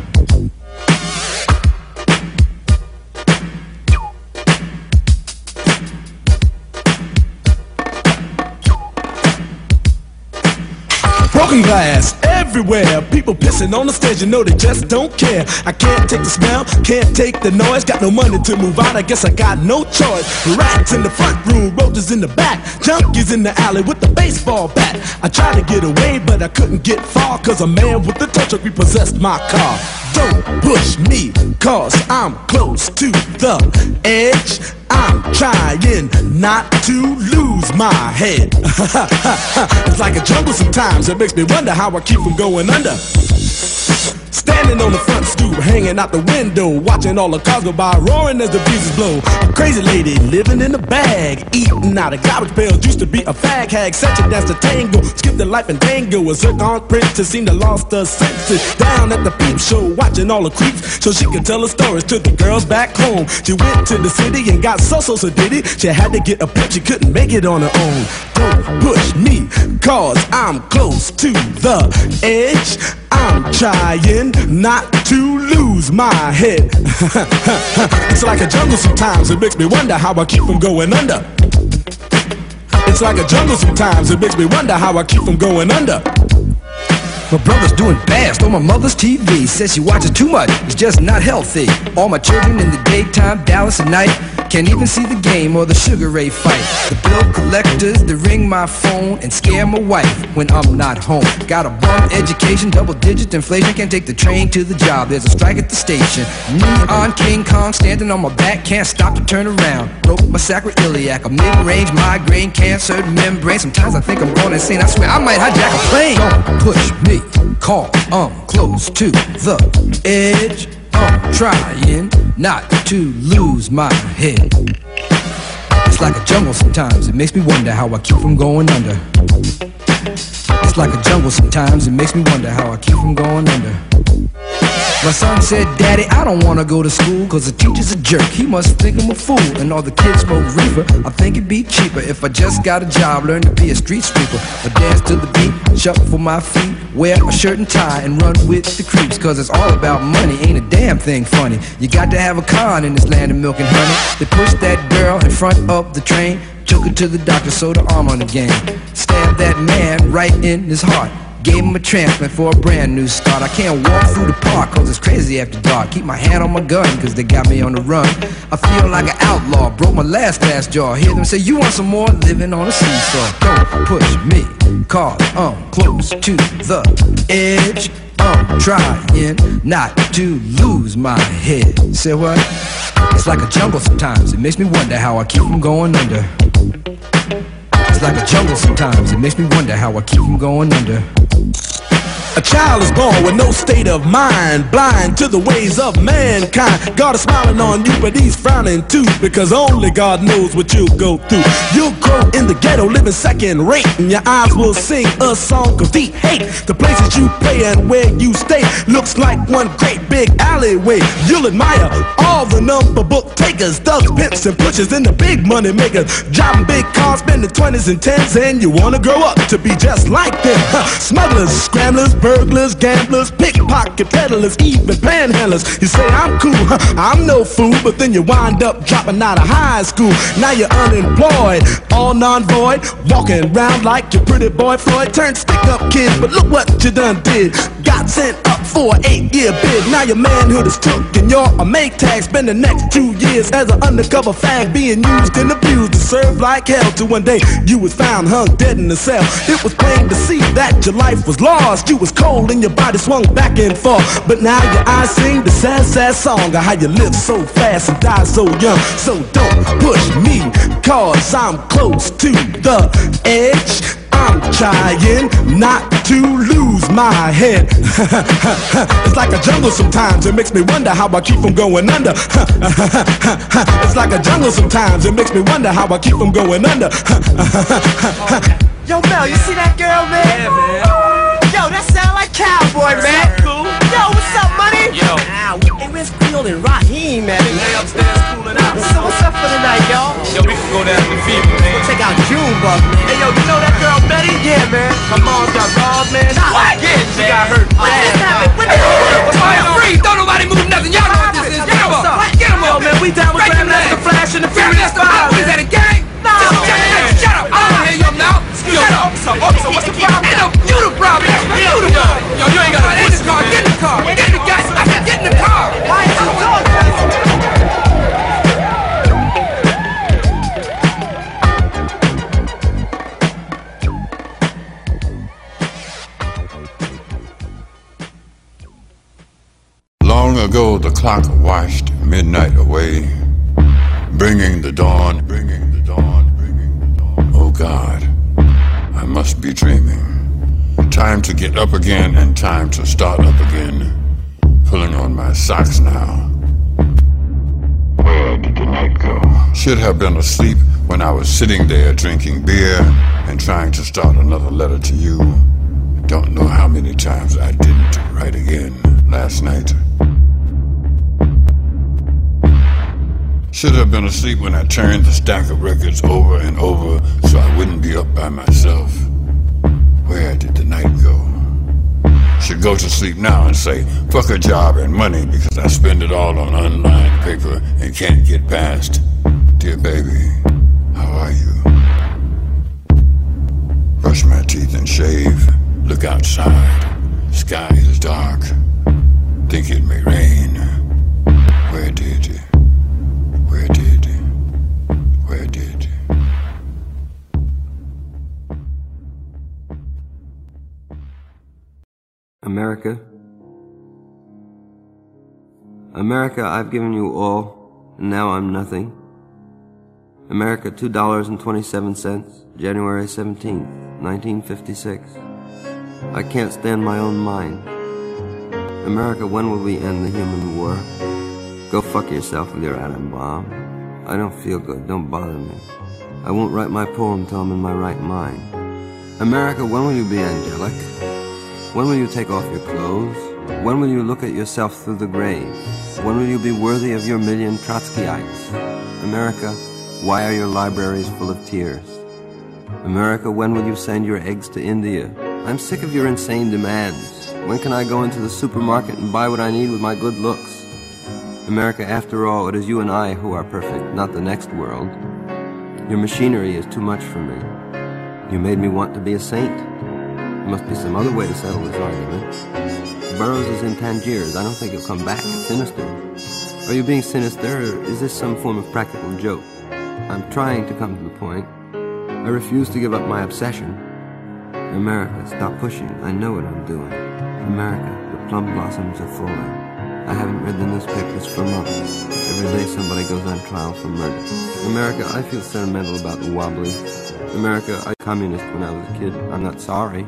Broken glass everywhere, people pissing on the stage, you know they just don't care. I can't take the smell, can't take the noise, got no money to move out, I guess I got no choice. Rats in the front room, roaches in the back, junkies in the alley with the baseball bat. I tried to get away but I couldn't get far, cause a man with the tow truck repossessed my car. Don't push me, cause I'm close to the edge. I'm trying not to lose my head. It's like a jungle sometimes, it makes me wonder how I keep from going under. Standing on the front stoop, hanging out the window, watching all the cars go by, roaring as the breezes blow. A crazy lady living in a bag, eating out of garbage pails, used to be a fag hag, such a dance to tango, skipped the life and tango. A zircon princess seemed to lost her senses, down at the peep show, watching all the creeps, so she could tell her stories to the girls back home. She went to the city and got so so so diddy, she had to get a pimp, she couldn't make it on her own. Don't push me, cause I'm close to the edge. I'm trying not to lose my head. It's like a jungle sometimes, it makes me wonder how I keep from going under. It's like a jungle sometimes, it makes me wonder how I keep from going under. My brother's doing bad, on my mother's T V. Says she watches too much, it's just not healthy. All my children in the daytime, Dallas at night. Can't even see the game or the Sugar Ray fight. The bill collectors, they ring my phone and scare my wife when I'm not home. Got a bum education, double digit inflation. Can't take the train to the job, there's a strike at the station. Neon King Kong standing on my back, can't stop to turn around. Broke my sacroiliac, a mid-range migraine, cancer membrane. Sometimes I think I'm going insane, I swear I might hijack a plane. Don't push me, call, I'm close to the edge. I'm trying not to lose my head. It's like a jungle sometimes, it makes me wonder how I keep from going under. It's like a jungle sometimes, it makes me wonder how I keep from going under. My son said, Daddy, I don't wanna go to school, cause the teacher's a jerk, he must think I'm a fool. And all the kids smoke reefer, I think it'd be cheaper if I just got a job, learn to be a street sweeper. I dance to the beat, shuffle my feet, wear a shirt and tie, and run with the creeps. Cause it's all about money, ain't a damn thing funny. You got to have a con in this land of milk and honey. They pushed that girl in front of the train, took her to the doctor, sewed her arm on again. Stabbed that man right in his heart, gave him a transplant for a brand new start. I can't walk through the park cause it's crazy after dark. Keep my hand on my gun cause they got me on the run. I feel like an outlaw, broke my last glass jaw. Hear them say, you want some more? Living on a seesaw. Don't push me, cause I'm close to the edge. I'm trying not to lose my head. Say what? It's like a jungle sometimes, it makes me wonder how I keep from going under. It's like a jungle sometimes, it makes me wonder how I keep from going under. A child is born with no state of mind, blind to the ways of mankind. God is smiling on you, but he's frowning too, because only God knows what you'll go through. You'll grow in the ghetto, living second rate, and your eyes will sing a song of deep hate. The places you play and where you stay looks like one great big alleyway. You'll admire all the number book takers, thugs, pimps, and pushers, and the big money makers, driving big cars, spending twenties and tens, and you wanna grow up to be just like them. Huh. Smugglers, scramblers, burglars, gamblers, pickpocket peddlers, even panhandlers. You say I'm cool, huh? I'm no fool, but then you wind up dropping out of high school. Now you're unemployed, all non-void, walking around like your pretty boy Floyd. Turned stick-up kid, but look what you done did. Got sent up for an eight-year bid. Now your manhood is took and you're a make tag. Spend the next two years as an undercover fag, being used and abused and served like hell. Till one day you was found hung dead in a cell. It was plain to see that your life was lost. You was cold and your body swung back and forth, but now your eyes sing the sad, sad song of how you live so fast and die so young. So don't push me, cause I'm close to the edge. I'm trying not to lose my head. It's like a jungle sometimes, it makes me wonder how I keep from going under. It's like a jungle sometimes, it makes me wonder how I keep from going under. Yo, Mel, you see that girl, man? Yeah, man. Yo, that sound like Cowboy, man. Cool. Yo, what's up, money? Yo. Ow, hey, where's Creole and Raheem, man? They upstairs cooling out. So what's up for the night, y'all? Yo, we can go down to the fever, man. We'll check out Junebug, man. Hey, yo, you know that girl Betty? Yeah, man. My mom got robbed, man. Not What? again, She man. got hurt What bad, just happened? What man. the hell? What's going on? Freeze! Don't nobody move nothing. Y'all know what this is. Get him up. Get him Yo, up. man, we down with Break them Grandmaster legs. Flash and the Furious Grandmaster Flash. Five. What is that, a gang? No, Just man. shut up. Shut up. I don't want to hear your mouth. Yo, shut up. So, officer, what's the problem? Ain't no, you the problem. You the problem. Yo, you ain't got to get in the car. Get in the car. Get in the gas. Get in the car. Why is you doing Long ago the clock washed midnight away, bringing the dawn, bringing the dawn, bringing the dawn. Oh God, I must be dreaming. Time to get up again and time to start up again. Pulling on my socks now. Where did the night go? Should have been asleep when I was sitting there drinking beer and trying to start another letter to you. Don't know how many times I didn't write again last night. Should have been asleep when I turned the stack of records over and over so I wouldn't be up by myself. Where did the night go? Should go to sleep now and say, fuck a job and money because I spend it all on unlined paper and can't get past. Dear baby, how are you? Brush my teeth and shave. Look outside. Sky is dark. Think it may rain. Where did you? Where did you? America. America, I've given you all, and now I'm nothing. America, two dollars and twenty-seven cents, January seventeenth, nineteen fifty-six. I can't stand my own mind. America, when will we end the human war? Go fuck yourself with your atom bomb. I don't feel good, don't bother me. I won't write my poem till I'm in my right mind. America, when will you be angelic? When will you take off your clothes? When will you look at yourself through the grave? When will you be worthy of your million Trotskyites? America, why are your libraries full of tears? America, when will you send your eggs to India? I'm sick of your insane demands. When can I go into the supermarket and buy what I need with my good looks? America, after all, it is you and I who are perfect, not the next world. Your machinery is too much for me. You made me want to be a saint. There must be some other way to settle this argument. Burroughs is in Tangiers. I don't think he'll come back. It's sinister. Are you being sinister, or is this some form of practical joke? I'm trying to come to the point. I refuse to give up my obsession. America, stop pushing. I know what I'm doing. America, the plum blossoms are falling. I haven't read the newspapers for months. Every day somebody goes on trial for murder. America, I feel sentimental about the wobbly. America, I was a communist when I was a kid. I'm not sorry.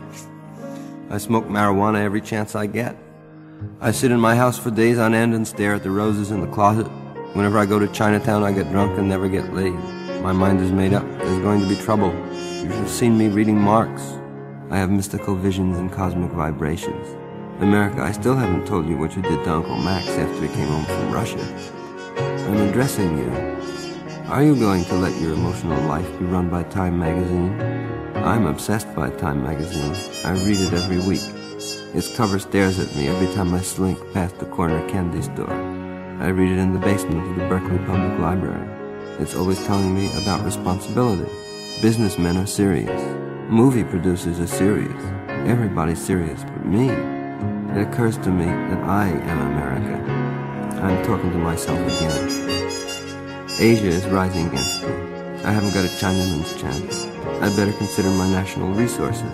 I smoke marijuana every chance I get. I sit in my house for days on end and stare at the roses in the closet. Whenever I go to Chinatown, I get drunk and never get laid. My mind is made up. There's going to be trouble. You should have seen me reading Marx. I have mystical visions and cosmic vibrations. America, I still haven't told you what you did to Uncle Max after he came home from Russia. I'm addressing you. Are you going to let your emotional life be run by Time magazine? I'm obsessed by Time magazine. I read it every week. Its cover stares at me every time I slink past the corner candy store. I read it in the basement of the Berkeley Public Library. It's always telling me about responsibility. Businessmen are serious. Movie producers are serious. Everybody's serious but me. It occurs to me that I am America. I'm talking to myself again. Asia is rising against me. I haven't got a Chinaman's chance. I'd better consider my national resources.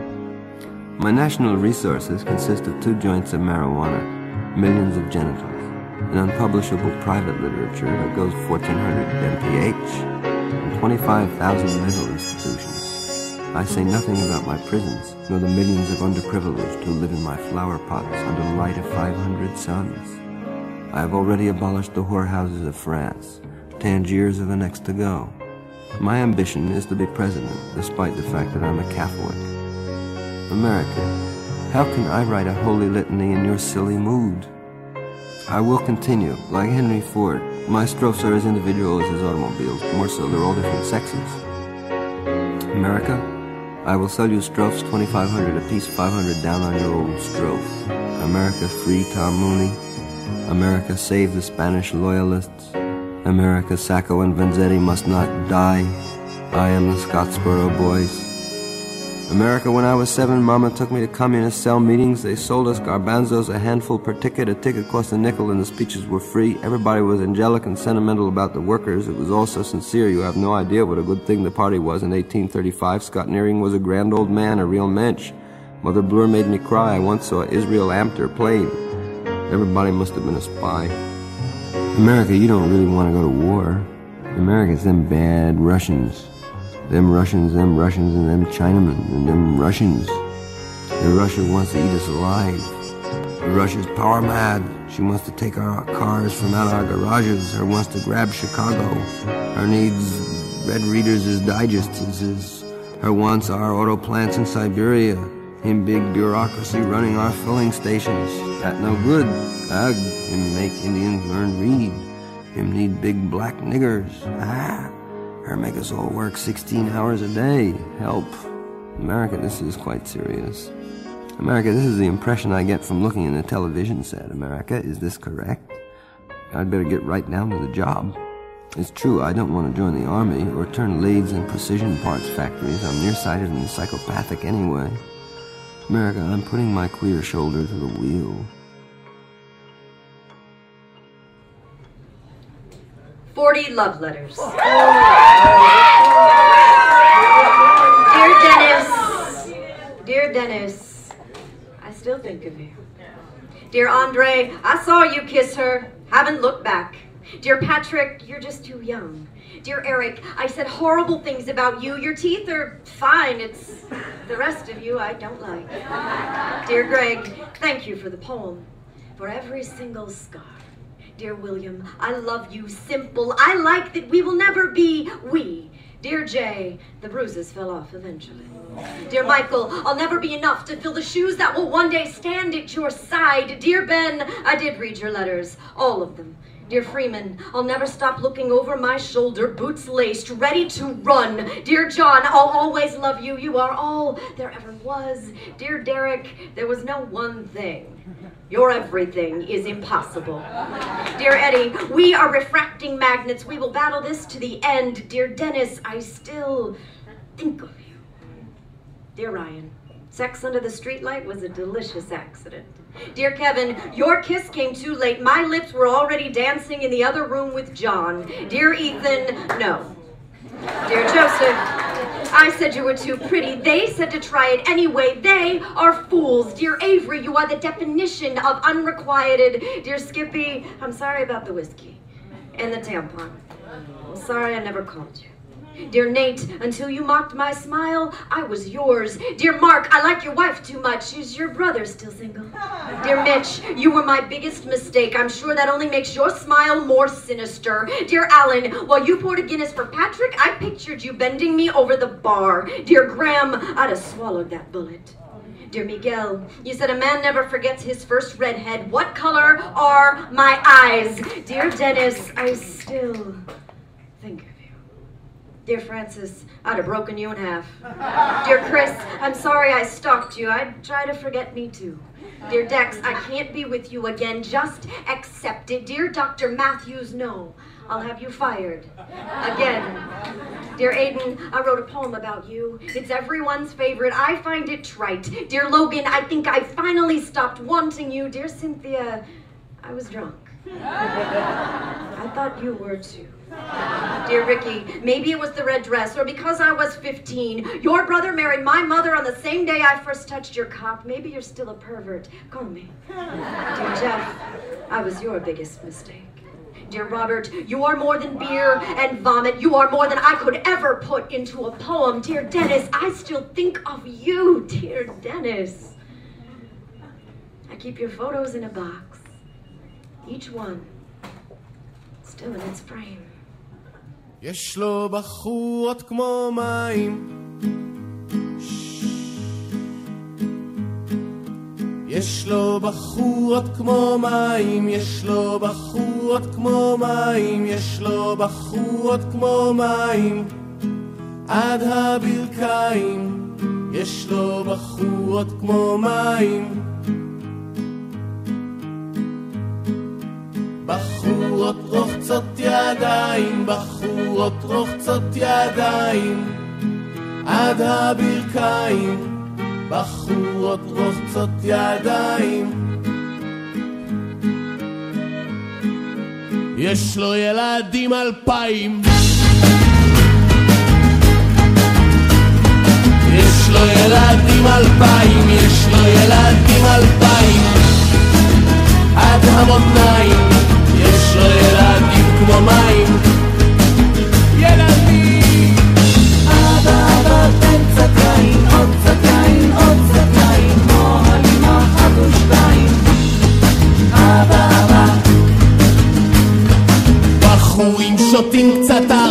My national resources consist of two joints of marijuana, millions of genitals, an unpublishable private literature that goes fourteen hundred M P H, and twenty-five thousand mental institutions. I say nothing about my prisons, nor the millions of underprivileged who live in my flower pots under the light of five hundred suns. I have already abolished the whorehouses of France. Tangiers are the next to go. My ambition is to be president, despite the fact that I'm a Catholic. America, how can I write a holy litany in your silly mood? I will continue, like Henry Ford. My strophes are as individual as his automobiles, more so they're all different sexes. America, I will sell you strophes twenty-five hundred apiece, five hundred down on your old strophe. America, free Tom Mooney. America, save the Spanish loyalists. America, Sacco and Vanzetti must not die. I am the Scottsboro Boys. America, when I was seven, Mama took me to communist cell meetings. They sold us garbanzos a handful per ticket. A ticket cost a nickel and the speeches were free. Everybody was angelic and sentimental about the workers. It was all so sincere you have no idea what a good thing the party was. In eighteen thirty-five, Scott Nearing was a grand old man, a real mensch. Mother Bloor made me cry. I once saw Israel Amter played. Everybody must have been a spy. America, you don't really want to go to war. America's them bad Russians. Them Russians, them Russians, and them Chinamen, and them Russians. The Russia wants to eat us alive. The Russia's power mad. She wants to take our cars from out our garages. Her wants to grab Chicago. Her needs Red Readers as digests. Her wants our auto plants in Siberia. Him big bureaucracy running our filling stations. That no good. Ugh, him make Indians learn read. Him need big black niggers. Ah. Her make us all work sixteen hours a day. Help. America, this is quite serious. America, this is the impression I get from looking in the television set. America, is this correct? I'd better get right down to the job. It's true, I don't want to join the army or turn lathes and precision parts factories. I'm nearsighted and psychopathic anyway. America, I'm putting my queer shoulder to the wheel. Forty love letters. Dear Dennis, dear Dennis, I still think of you. Dear Andre, I saw you kiss her. Haven't looked back. Dear Patrick, you're just too young. Dear Eric, I said horrible things about you. Your teeth are fine. It's the rest of you I don't like. Dear Greg, thank you for the poem. For every single scar. Dear William, I love you, simple. I like that we will never be we. Dear Jay, the bruises fell off eventually. Dear Michael, I'll never be enough to fill the shoes that will one day stand at your side. Dear Ben, I did read your letters, all of them. Dear Freeman, I'll never stop looking over my shoulder, boots laced, ready to run. Dear John, I'll always love you. You are all there ever was. Dear Derek, there was no one thing. Your everything is impossible. Dear Eddie, we are refracting magnets. We will battle this to the end. Dear Dennis, I still think of you. Dear Ryan, sex under the streetlight was a delicious accident. Dear Kevin, your kiss came too late. My lips were already dancing in the other room with John. Dear Ethan, no. Dear Joseph, I said you were too pretty. They said to try it anyway. They are fools. Dear Avery, you are the definition of unrequited. Dear Skippy, I'm sorry about the whiskey and the tampon. I'm sorry I never called you. Dear Nate, until you mocked my smile, I was yours. Dear Mark, I like your wife too much. Is your brother still single? Dear Mitch, you were my biggest mistake. I'm sure that only makes your smile more sinister. Dear Alan, while you poured a Guinness for Patrick, I pictured you bending me over the bar. Dear Graham, I'd have swallowed that bullet. Dear Miguel, you said a man never forgets his first redhead. What color are my eyes? Dear Dennis, I still think of you. Dear Francis, I'd have broken you in half. Dear Chris, I'm sorry I stalked you. I'd try to forget me too. Dear Dex, I can't be with you again. Just accept it. Dear Doctor Matthews, no. I'll have you fired. Again. Dear Aiden, I wrote a poem about you. It's everyone's favorite. I find it trite. Dear Logan, I think I finally stopped wanting you. Dear Cynthia, I was drunk. I thought you were too. Dear Ricky, maybe it was the red dress, or because I was fifteen. Your brother married my mother on the same day I first touched your cock. Maybe you're still a pervert. Call me. Dear Jeff, I was your biggest mistake. Dear Robert, you are more than beer and vomit. You are more than I could ever put into a poem. Dear Dennis, I still think of you. Dear Dennis, I keep your photos in a box. Each one still in its frame. יש לו בחורות כמו מים, יש לו בחורות כמו מים, יש לו בחורות כמו מים, יש לו בחורות כמו מים, עד הברכיים, יש לו בחורות כמו מים, בחורות רוחצות ידיים, בחורות רוחצות ידיים, עד הברכיים, בחורות רוחצות ידיים. יש לו ילדים אלפיים, יש לו ילדים אלפיים, יש לו ילדים אלפיים, עד המותניים. יש לו ילדים כמו מים, ילדים. אבא אבא תן קצת יין, עוד קצת יין, עוד קצת יין, כמו הלימה אחת ושתיים. אבא אבא בחורים שותים קצת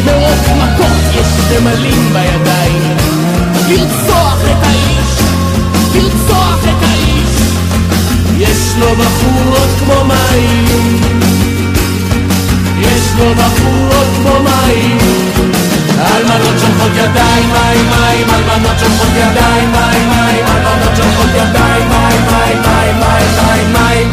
מרוב מכות יש סמלים בידיים. לרצוח את האיש, לרצוח את האיש, יש לו בחורות כמו מים, יש לו בחורות כמו מים. אלמנות שולחות ידיים, מים, מים, אלמנות שולחות ידיים, מים, מים, אלמנות שולחות ידיים, מים, מים, מים, מים, מים, מים.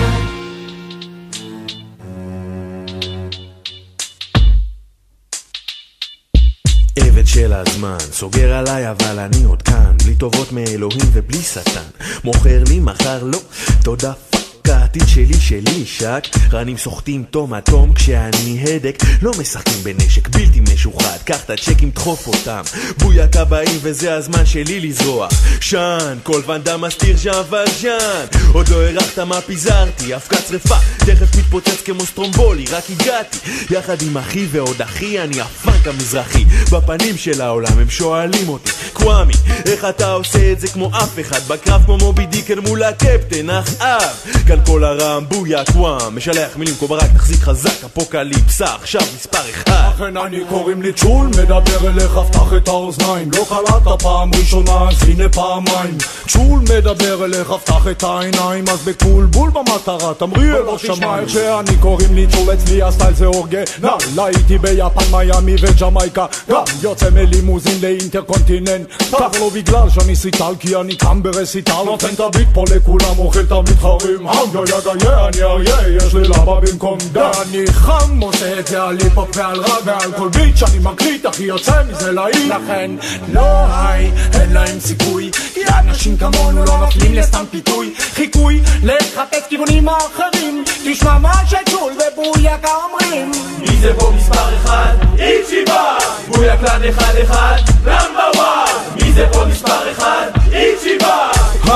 עבד של הזמן, סוגר עליי אבל אני עוד כאן, בלי טובות מאלוהים ובלי שטן, מוכר לי מחר לא, תודה העתיד שלי שלי שק, רנים סוחטים תום אטום כשאני הדק, לא משחקים בנשק בלתי משוחד, קח את הצ'קים דחוף אותם, בויה קבעים וזה הזמן שלי לזרוע שן, כל ונדה מסתיר שם וז'ן, עוד לא הרחת מה פיזרתי, אבקת שריפה, תכף מתפוצץ כמו סטרומבולי, רק הגעתי, יחד עם אחי ועוד אחי, אני הפאנק המזרחי, בפנים של העולם הם שואלים אותי, קוואמי, איך אתה עושה את זה כמו אף אחד, בקרב כמו מובי דיק אל מול הקפטן, אך אב, כאן כל הרם, בויה קוואם, משלח מילים כמו ברק, תחזיק חזק, אפוקליפסה, עכשיו מספר אחד. אכן אני קוראים לי צ'ול, מדבר אליך, פתח את האוזניים, לא קלטת פעם ראשונה, אז הנה פעמיים. צ'ול מדבר אליך, פתח את העיניים, אז בקול בול במטרה, תמריא אל השמיים. שאני קוראים לי צ'ול, אצלי הסטייל זה אורגנל, הייתי ביפן, מיאמי וג'מייקה, גם יוצא מלימוזין לאינטרקונטיננט, כך לא בגלל שאני סיטל, כי אני קם ברסיטל, נותן את הביט פה לכולם, אוכל את המתחרים, יא יא יא אני אריה, יש לי לבה במקום דה. אני חם, עושה את זה על היפ-הופ ועל רב ועל כל ביט שאני מקליט, אחי יוצא מזה להיט. לכן לא היי, אין להם סיכוי, כי אנשים כמונו לא נופלים לסתם פיתוי, חיכוי לחפש כיוונים האחרים, תשמע מה שצ'ול ובויה כאומרים. מי זה פה מספר אחד? איצ'יבה! בויה קלן אחד אחד, נאמבר וואן! מי זה פה מספר אחד? איצ'יבה!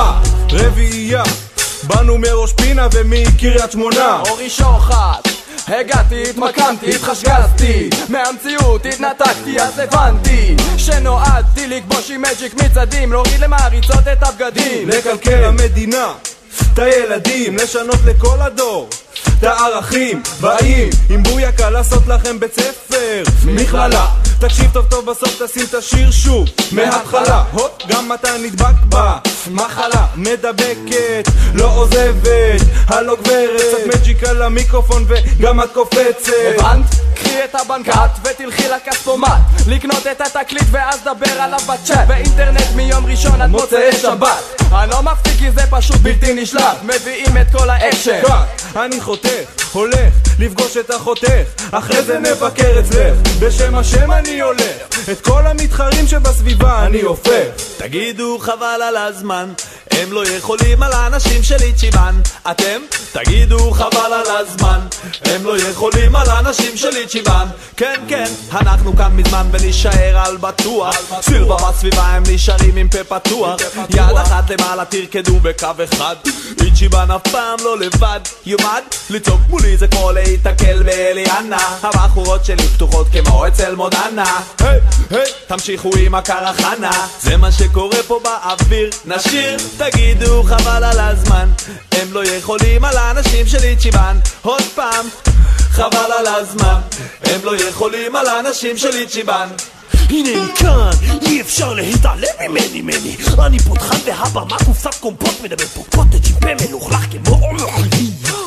הרביעייה באנו מראש פינה ומקריית שמונה, אורי שוחט, הגעתי, התמקמתי, התחשגזתי, מהמציאות התנתקתי, אז הבנתי שנועדתי לכבוש עם מג'יק מצדים, להוריד למעריצות את הבגדים, לקלקל המדינה, את הילדים, לשנות לכל הדור את הערכים, באים עם בויקה לעשות לכם בית ספר, מכללה, תקשיב טוב טוב בסוף תשים את השיר שוב מההתחלה, הופ, גם אתה נדבק בה מחלה מדבקת, לא עוזבת, הלא גברת, קצת מג'יק על המיקרופון וגם את קופצת. הבנת? קחי את הבנקט ותלכי לכספומט לקנות את התקליט ואז דבר עליו בצ'אט, באינטרנט מיום ראשון עד מוצאי שבת, אני לא מפתיע כי זה פשוט בלתי נשלט, מביאים את כל האקשן. אני חותך, הולך לפגוש את החותך, אחרי זה נבקר אצלך, בשם השם אני הולך, את כל המתחרים שבסביבה אני הופך. תגידו חבל על הזמן, הם לא יכולים על האנשים של איצ'יבן. אתם? תגידו חבל על הזמן, הם לא יכולים על האנשים של איצ'יבן. כן כן, אנחנו כאן מזמן ונשאר על בטוח, סילבה בסביבה הם נשארים עם פה פתוח, יד אחת למעלה תרקדו בקו אחד, איצ'יבן אף פעם לא לבד. יומד? לצעוק מולי זה כמו להתקל באליאנה, הבחורות שלי פתוחות כמו אצל מודנה. היי היי, תמשיכו עם הקרחנה, זה מה שקורה פה באוויר, נשיר. תגידו חבל על הזמן, הם לא יכולים על האנשים של איצ'יבן. עוד פעם, חבל על הזמן, הם לא יכולים על האנשים של איצ'יבן. הנני כאן, אי אפשר להתעלם ממני מני, אני פותחן והבמה קופסת קומפוט, מדבר פה קוטג' עם פה מלוכלך כמו אורחי,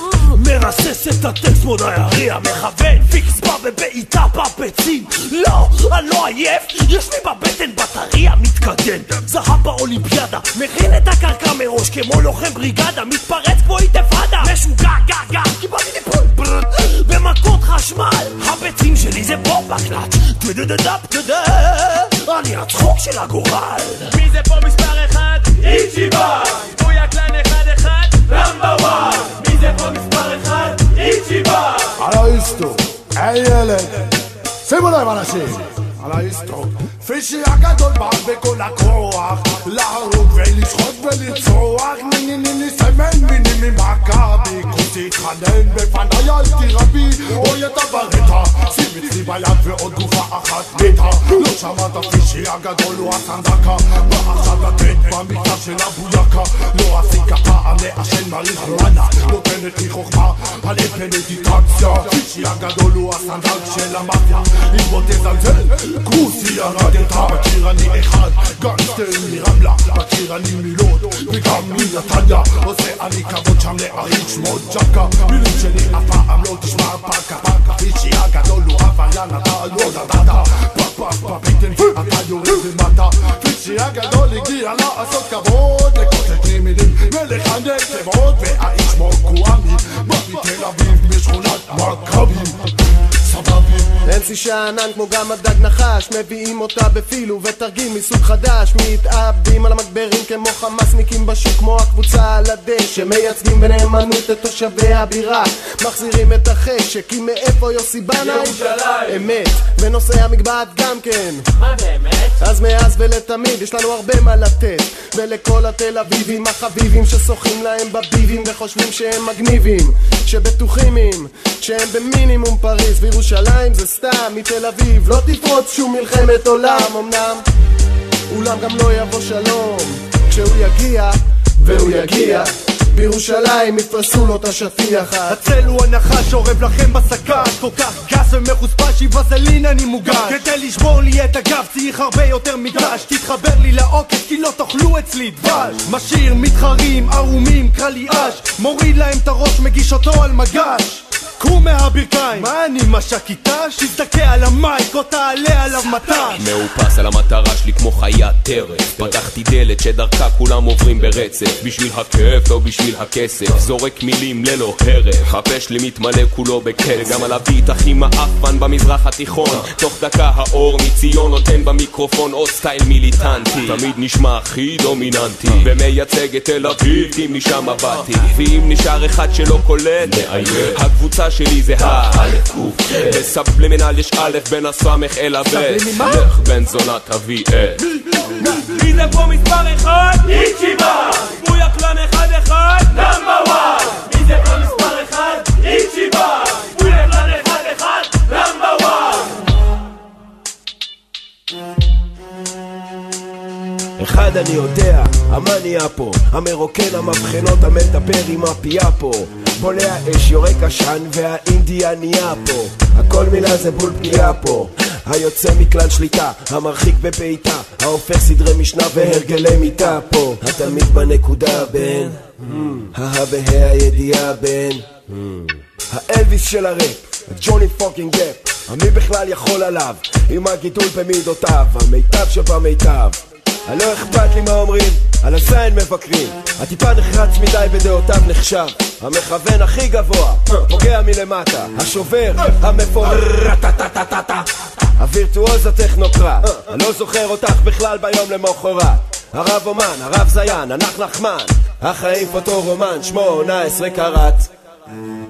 מרסס את הטקסט כמו דיאריה, מכוון פיקס בה בבעיטה בביצים. לא, אני לא עייף, יש לי בבטן בטריה מתקדם, זהב באולימפיאדה, מכין את הקרקע מראש כמו לוחם בריגדה, מתפרץ כמו אינתיפאדה, משוגע גע גע, קיבלתי ניפול ברט במכות חשמל, הביצים שלי זה פה בקלאץ' תדדדדפ תדד, אני הצחוק של הגורל. מי זה פה מספר אחד? איצ'יבן! בויה קלן אחד אחד, נאמבר וואן! מי זה פה מספר אחד? איצ'יבן! על האיסטו, היי ילד, שימו לב אנשים, על האיסטו, פישי הגדול בא בכל הכוח, להרוג ולשחוט ולצרוח, ניני ניני סמן מיני ממכבי, כוסי התחנן בפניי אל תירבי, אוי את הברטה, שים אצלי ביד ועוד גופה אחת מתה, לא שמעת פישי הגדול הוא הסנדקה ועכשיו לתת במקטע של הבויקה לא עשית פעם לעשן מריחואנה נותנת לי חוכמה על פנדיטציה פישי הגדול הוא הסנדק של המאפיה אם בוא תזלזל כוסי ירדת מכיר אני אחד גנגסטר מרמלה מכיר אני מילות וגם מנתניה עושה אני כבוד שם לעריק שמות ג'קה מילים שלי אף פעם לא תשמע פקה פקה פישי הגדול הוא עבריין אתה לא דדדה פק פק בבטן אתה יורד למטה פישי הגדול הגיע לעשות כבוד לקוטט מילים ולחנק תיבות והאיש כמו קואמי בא מתל אביב משכונת מכבי אנסי שאנן כמו גם הדג נחש מביאים אותה בפיל ובתרגיל מסוג חדש מתאבדים על המדברים כמו חמאסניקים בשוק כמו הקבוצה על הדשא מייצגים בנאמנות את תושבי הבירה מחזירים את החשק כי מאיפה יוסי בנאי? אמת ונושאי המגבעת גם כן מה באמת? אז מאז ולתמיד יש לנו הרבה מה לתת ולכל התל אביבים החביבים ששוחים להם בביבים וחושבים שהם מגניבים שבטוחים עם שהם במינימום פריז וירושלים זה סתם מתל אביב לא תפרוץ שום מלחמת עולם אמנם אולם גם לא יבוא שלום כשהוא יגיע והוא יגיע בירושלים יפרסו לו את השטיח הצל הוא הנחש שעורב לכם בסקת כל כך גס ומחוספש שבזלין אני מוגש כדי לשבור לי את הגב צריך הרבה יותר מגרש תתחבר לי לעוקץ כי לא תאכלו אצלי דבש משאיר מתחרים ערומים קרלי אש מוריד להם את הראש מגיש אותו על מגש קום מהברכיים מה אני משק איתה? שתזדכה על המייק או תעלה עליו מטש מאופס על המטרה שלי כמו חיית טרף פתחתי דלת שדרכה כולם עוברים ברצף בשביל הכיף לא בשביל הכסף זורק מילים ללא הרף הפה שלי מתמלא כולו בקץ גם על הביט הכי מאפן במזרח התיכון תוך דקה האור מציון נותן במיקרופון עוד סטייל מיליטנטי תמיד נשמע הכי דומיננטי ומייצג את תל אביב כי משם באתי ואם נשאר אחד שלא קולט הקבוצה שלי זה האלף קוף בסבלימינל יש א' בין הסמך אל הב' לך בן זונה תביא את מי זה פה מספר אחד? איצ'יבה בויה קלן אחד אחד נאמבר וואן מי זה פה מספר אחד? איצ'יבה בויה קלן אחד אחד נאמבר וואן אחד אני יודע, המניה פה המרוקן המבחנות המטפר עם הפייה פה בולע אש יורק עשן והאינדיאניה פה הכל מילה זה בול פגיעה פה היוצא מכלל שליטה המרחיק בביתה ההופך סדרי משנה והרגלי מיטה פה התמיד בנקודה בין הה בהה הידיעה בין האלוויס של הראפ הג'וני פוקינג דאפ המי בכלל יכול עליו עם הגידול במידותיו המיטב שבמיטב הלא אכפת לי מה אומרים, על הזין מבקרים הטיפה נחרץ מדי בדעותיו נחשב המכוון הכי גבוה, פוגע מלמטה השובר, המפורר הווירטואוז הטכנוקרט אני לא זוכר אותך בכלל ביום למחרת הרב אומן, הרב זיין, הנח נחמן החיים פוטו רומן, שמונה עשרה קראט